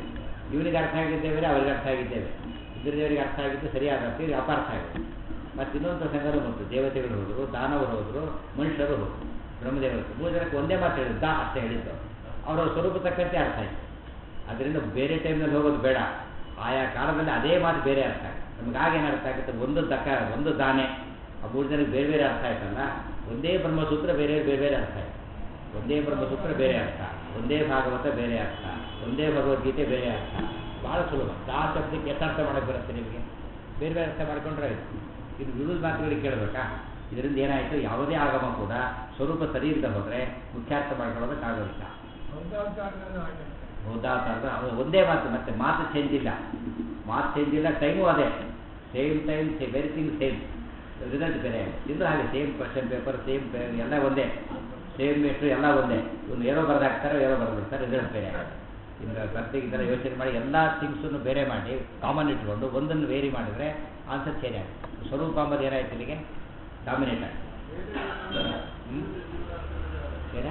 ಇವನಿಗೆ ಅರ್ಥ ಆಗಿದ್ದೇವೆ ಅವ್ರಿಗೆ ಅರ್ಥ ಆಗಿದ್ದೇವೆ, ಇಂದ್ರದೇವರಿಗೆ ಅರ್ಥ ಆಗಿದ್ದು ಸರಿಯಾದ ಅರ್ಥ, ಇದು ಅಪಾರ್ಥ ಆಗಿದೆ. ಮತ್ತು ಇನ್ನೊಂದು ಪ್ರಸಂಗನೂ ಬಂತು, ದೇವತೆಗಳು ಹೋದರು, ದಾನವರು ಹೋದರು, ಮನುಷ್ಯರು ಹೋದರು, ಬ್ರಹ್ಮದೇವರು ಮೂರು ಜನಕ್ಕೆ ಒಂದೇ ಮಾತು ಹೇಳಿದ್ದು ದಾ ಅಷ್ಟೇ ಹೇಳಿದ್ದು, ಅವರ ಸ್ವರೂಪ ತಕ್ಕಂತೆ ಅರ್ಥ ಆಯಿತು. ಅದರಿಂದ ಬೇರೆ ಟೈಮ್ನಲ್ಲಿ ಹೋಗೋದು ಬೇಡ, ಆಯಾ ಕಾಲದಲ್ಲಿ ಅದೇ ಮಾತು ಬೇರೆ ಅರ್ಥ ಆಗುತ್ತೆ. ನಮ್ಗೆ ಆಗೇನು ಅರ್ಥ ಆಗುತ್ತೆ, ಒಂದು ದಕ್ಕ ಒಂದು ದಾನೆ, ಆ ಮೂರು ಜನಕ್ಕೆ ಬೇರೆ ಬೇರೆ ಅರ್ಥ ಆಯ್ತಲ್ಲ. ಒಂದೇ ಬ್ರಹ್ಮಸೂತ್ರ ಬೇರೆ ಬೇರೆ ಬೇರೆ ಅರ್ಥ ಆಯಿತು, ಒಂದೇ ಬ್ರಹ್ಮಸೂತ್ರ ಬೇರೆ ಅರ್ಥ, ಒಂದೇ ಭಾಗವತ ಬೇರೆ ಅರ್ಥ, ಒಂದೇ ಭಗವದ್ಗೀತೆ ಬೇರೆ ಅರ್ಥ. ಭಾಳ ಸುಲಭ. ದಾ ಶಬ್ದಕ್ಕೆ ಎಷ್ಟು ಅರ್ಥ ಮಾಡೋಕ್ಕೆ ಬರುತ್ತೆ ನಿಮಗೆ? ಬೇರೆ ಬೇರೆ ಅರ್ಥ ಮಾಡ್ಕೊಂಡ್ರೆ ಆಯಿತು. ಇದು ವಿರುದ್ಧ ಮಾತುಗಳಿಗೆ ಕೇಳಬೇಕಾ? ಇದರಿಂದ ಏನಾಯಿತು, ಯಾವುದೇ ಆಗಮ ಕೂಡ ಸ್ವರೂಪ ಸರಿ ಇಲ್ಲದೆ ಹೋದರೆ ಮುಖ್ಯಾರ್ಥ ಮಾಡ್ಕೊಳ್ಳೋದಕ್ಕಾಗೋದಿಲ್ಲ. ಬೌದ್ಧಾವತಾರದ ಒಂದೇ ಮಾತು, ಮತ್ತೆ ಮಾತು ಚೇಂಜ್ ಇಲ್ಲ, ಮಾತು ಚೇಂಜ್ ಇಲ್ಲ, ಟೈಮು ಅದೇ same time, everything same, result ಬೇರೆ. ಇದು ಹಾಗೆ ಸೇಮ್ ಕ್ವಶನ್ ಪೇಪರ್, ಸೇಮ್ ಎಲ್ಲ ಒಂದೇ, ಸೇಮ್ ಎಷ್ಟು ಎಲ್ಲ ಒಂದೇ. ಇವ್ನು ಏನೋ ಬರೆದು ಹಾಕ್ತಾರೆ, ಏನೋ ಬರೆದು ಬಿಡ್ತಾರೆ, ರಿಸಲ್ಟ್ ಬೇರೆ. ಇನ್ನು ಪ್ರತ್ಯೇಕ ಈ ಥರ ಯೋಚನೆ ಮಾಡಿ ಎಲ್ಲ ಥಿಂಗ್ಸನ್ನು ಬೇರೆ ಮಾಡಿ ಕಾಮನ್ ಇಟ್ಕೊಂಡು ಒಂದನ್ನು ವೇರಿ ಮಾಡಿದರೆ ಆನ್ಸರ್ ಚೇಂಜ್ ಆಗುತ್ತೆ. ಸ್ವರೂಪ ಅಂಬದು ಏನಾಯ್ತು ಇಲ್ಲಿಗೆ ಡಾಮಿನೇಟ್ ಆಗಿ. ಹ್ಞೂ ಏನ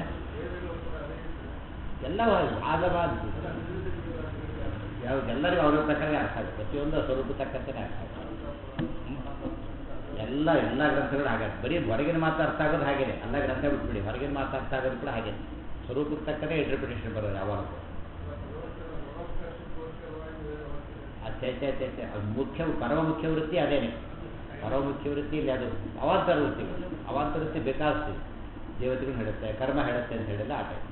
ಎಲ್ಲ ಆದವಾದ ಯಾವ ಎಲ್ಲರಿಗೂ ಅವ್ರ ಪ್ರಕಾರ ಅರ್ಥ ಆಗುತ್ತೆ, ಪ್ರತಿಯೊಂದು ಸ್ವರೂಪ ತಕ್ಕಂತೆ ಅರ್ಥ ಆಗುತ್ತೆ. ಎಲ್ಲ ಎಲ್ಲ ಗ್ರಂಥಗಳು ಹಾಗಾಗುತ್ತೆ. ಬರೀ ಹೊರಗಿನ ಮಾತು ಅರ್ಥ ಆಗೋದು ಹಾಗೇನೆ, ಎಲ್ಲ ಗ್ರಂಥ ಬಿಟ್ಬಿಡಿ, ಹೊರಗಿನ ಮಾತು ಅರ್ಥ ಆಗೋದು ಕೂಡ ಹಾಗೆ, ಸ್ವರೂಪಕ್ಕೆ ತಕ್ಕಂತೆ ಇಂಟರ್ಪ್ರಿಟೇಷನ್ ಬರೋದು ಯಾವಾಗ. ಅಷ್ಟೇ ಅಷ್ಟೇ ಅಷ್ಟೇ ಅಷ್ಟೇ ಅದು ಮುಖ್ಯ, ಪರಮ ಮುಖ್ಯ ವೃತ್ತಿ ಅದೇನೆ. ಪರಮ ಮುಖ್ಯ ವೃತ್ತಿ ಇಲ್ಲಿ ಅದು ಅವಾಂತರ ವೃತ್ತಿಗಳು, ಅವಾಂತರ ವೃತ್ತಿ ಬೇಕಾಗ್ತದೆ, ದೇವತೆಗಳು ಹೇಳುತ್ತೆ, ಕರ್ಮ ಹೇಳುತ್ತೆ ಅಂತ ಹೇಳಿಲ್ಲ ಆ ಟೈಮ್.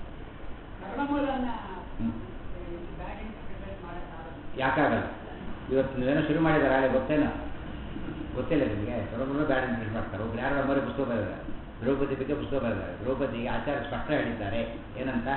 ಯಾಕಾಗಲ್ಲ? ಇವತ್ತು ನೀವೇನೋ ಶುರು ಮಾಡಿದ್ದಾರೆ ಹಾಳೆ, ಗೊತ್ತೇನೋ ಗೊತ್ತಿಲ್ಲ ನಿಮಗೆ? ಸರ್ವಮೂಲ ಬ್ಯಾಡ್ ಇಂಟ್ರೆಸ್ಟ್ ಮಾಡ್ತಾರೆ. ಒಬ್ರು ಯಾರು ನಮ್ಮಲ್ಲಿ ಪುಸ್ತಕ ಬರೆದಿದ್ದಾರೆ, ದ್ರೌಪದಿ ಬಗ್ಗೆ ಪುಸ್ತಕ ಬರೆದಿದ್ದಾರೆ. ದ್ರೌಪದಿಗೆ ಆಚಾರ್ಯ ಸ್ಪಷ್ಟ ಹೇಳಿದ್ದಾರೆ ಏನಂತ,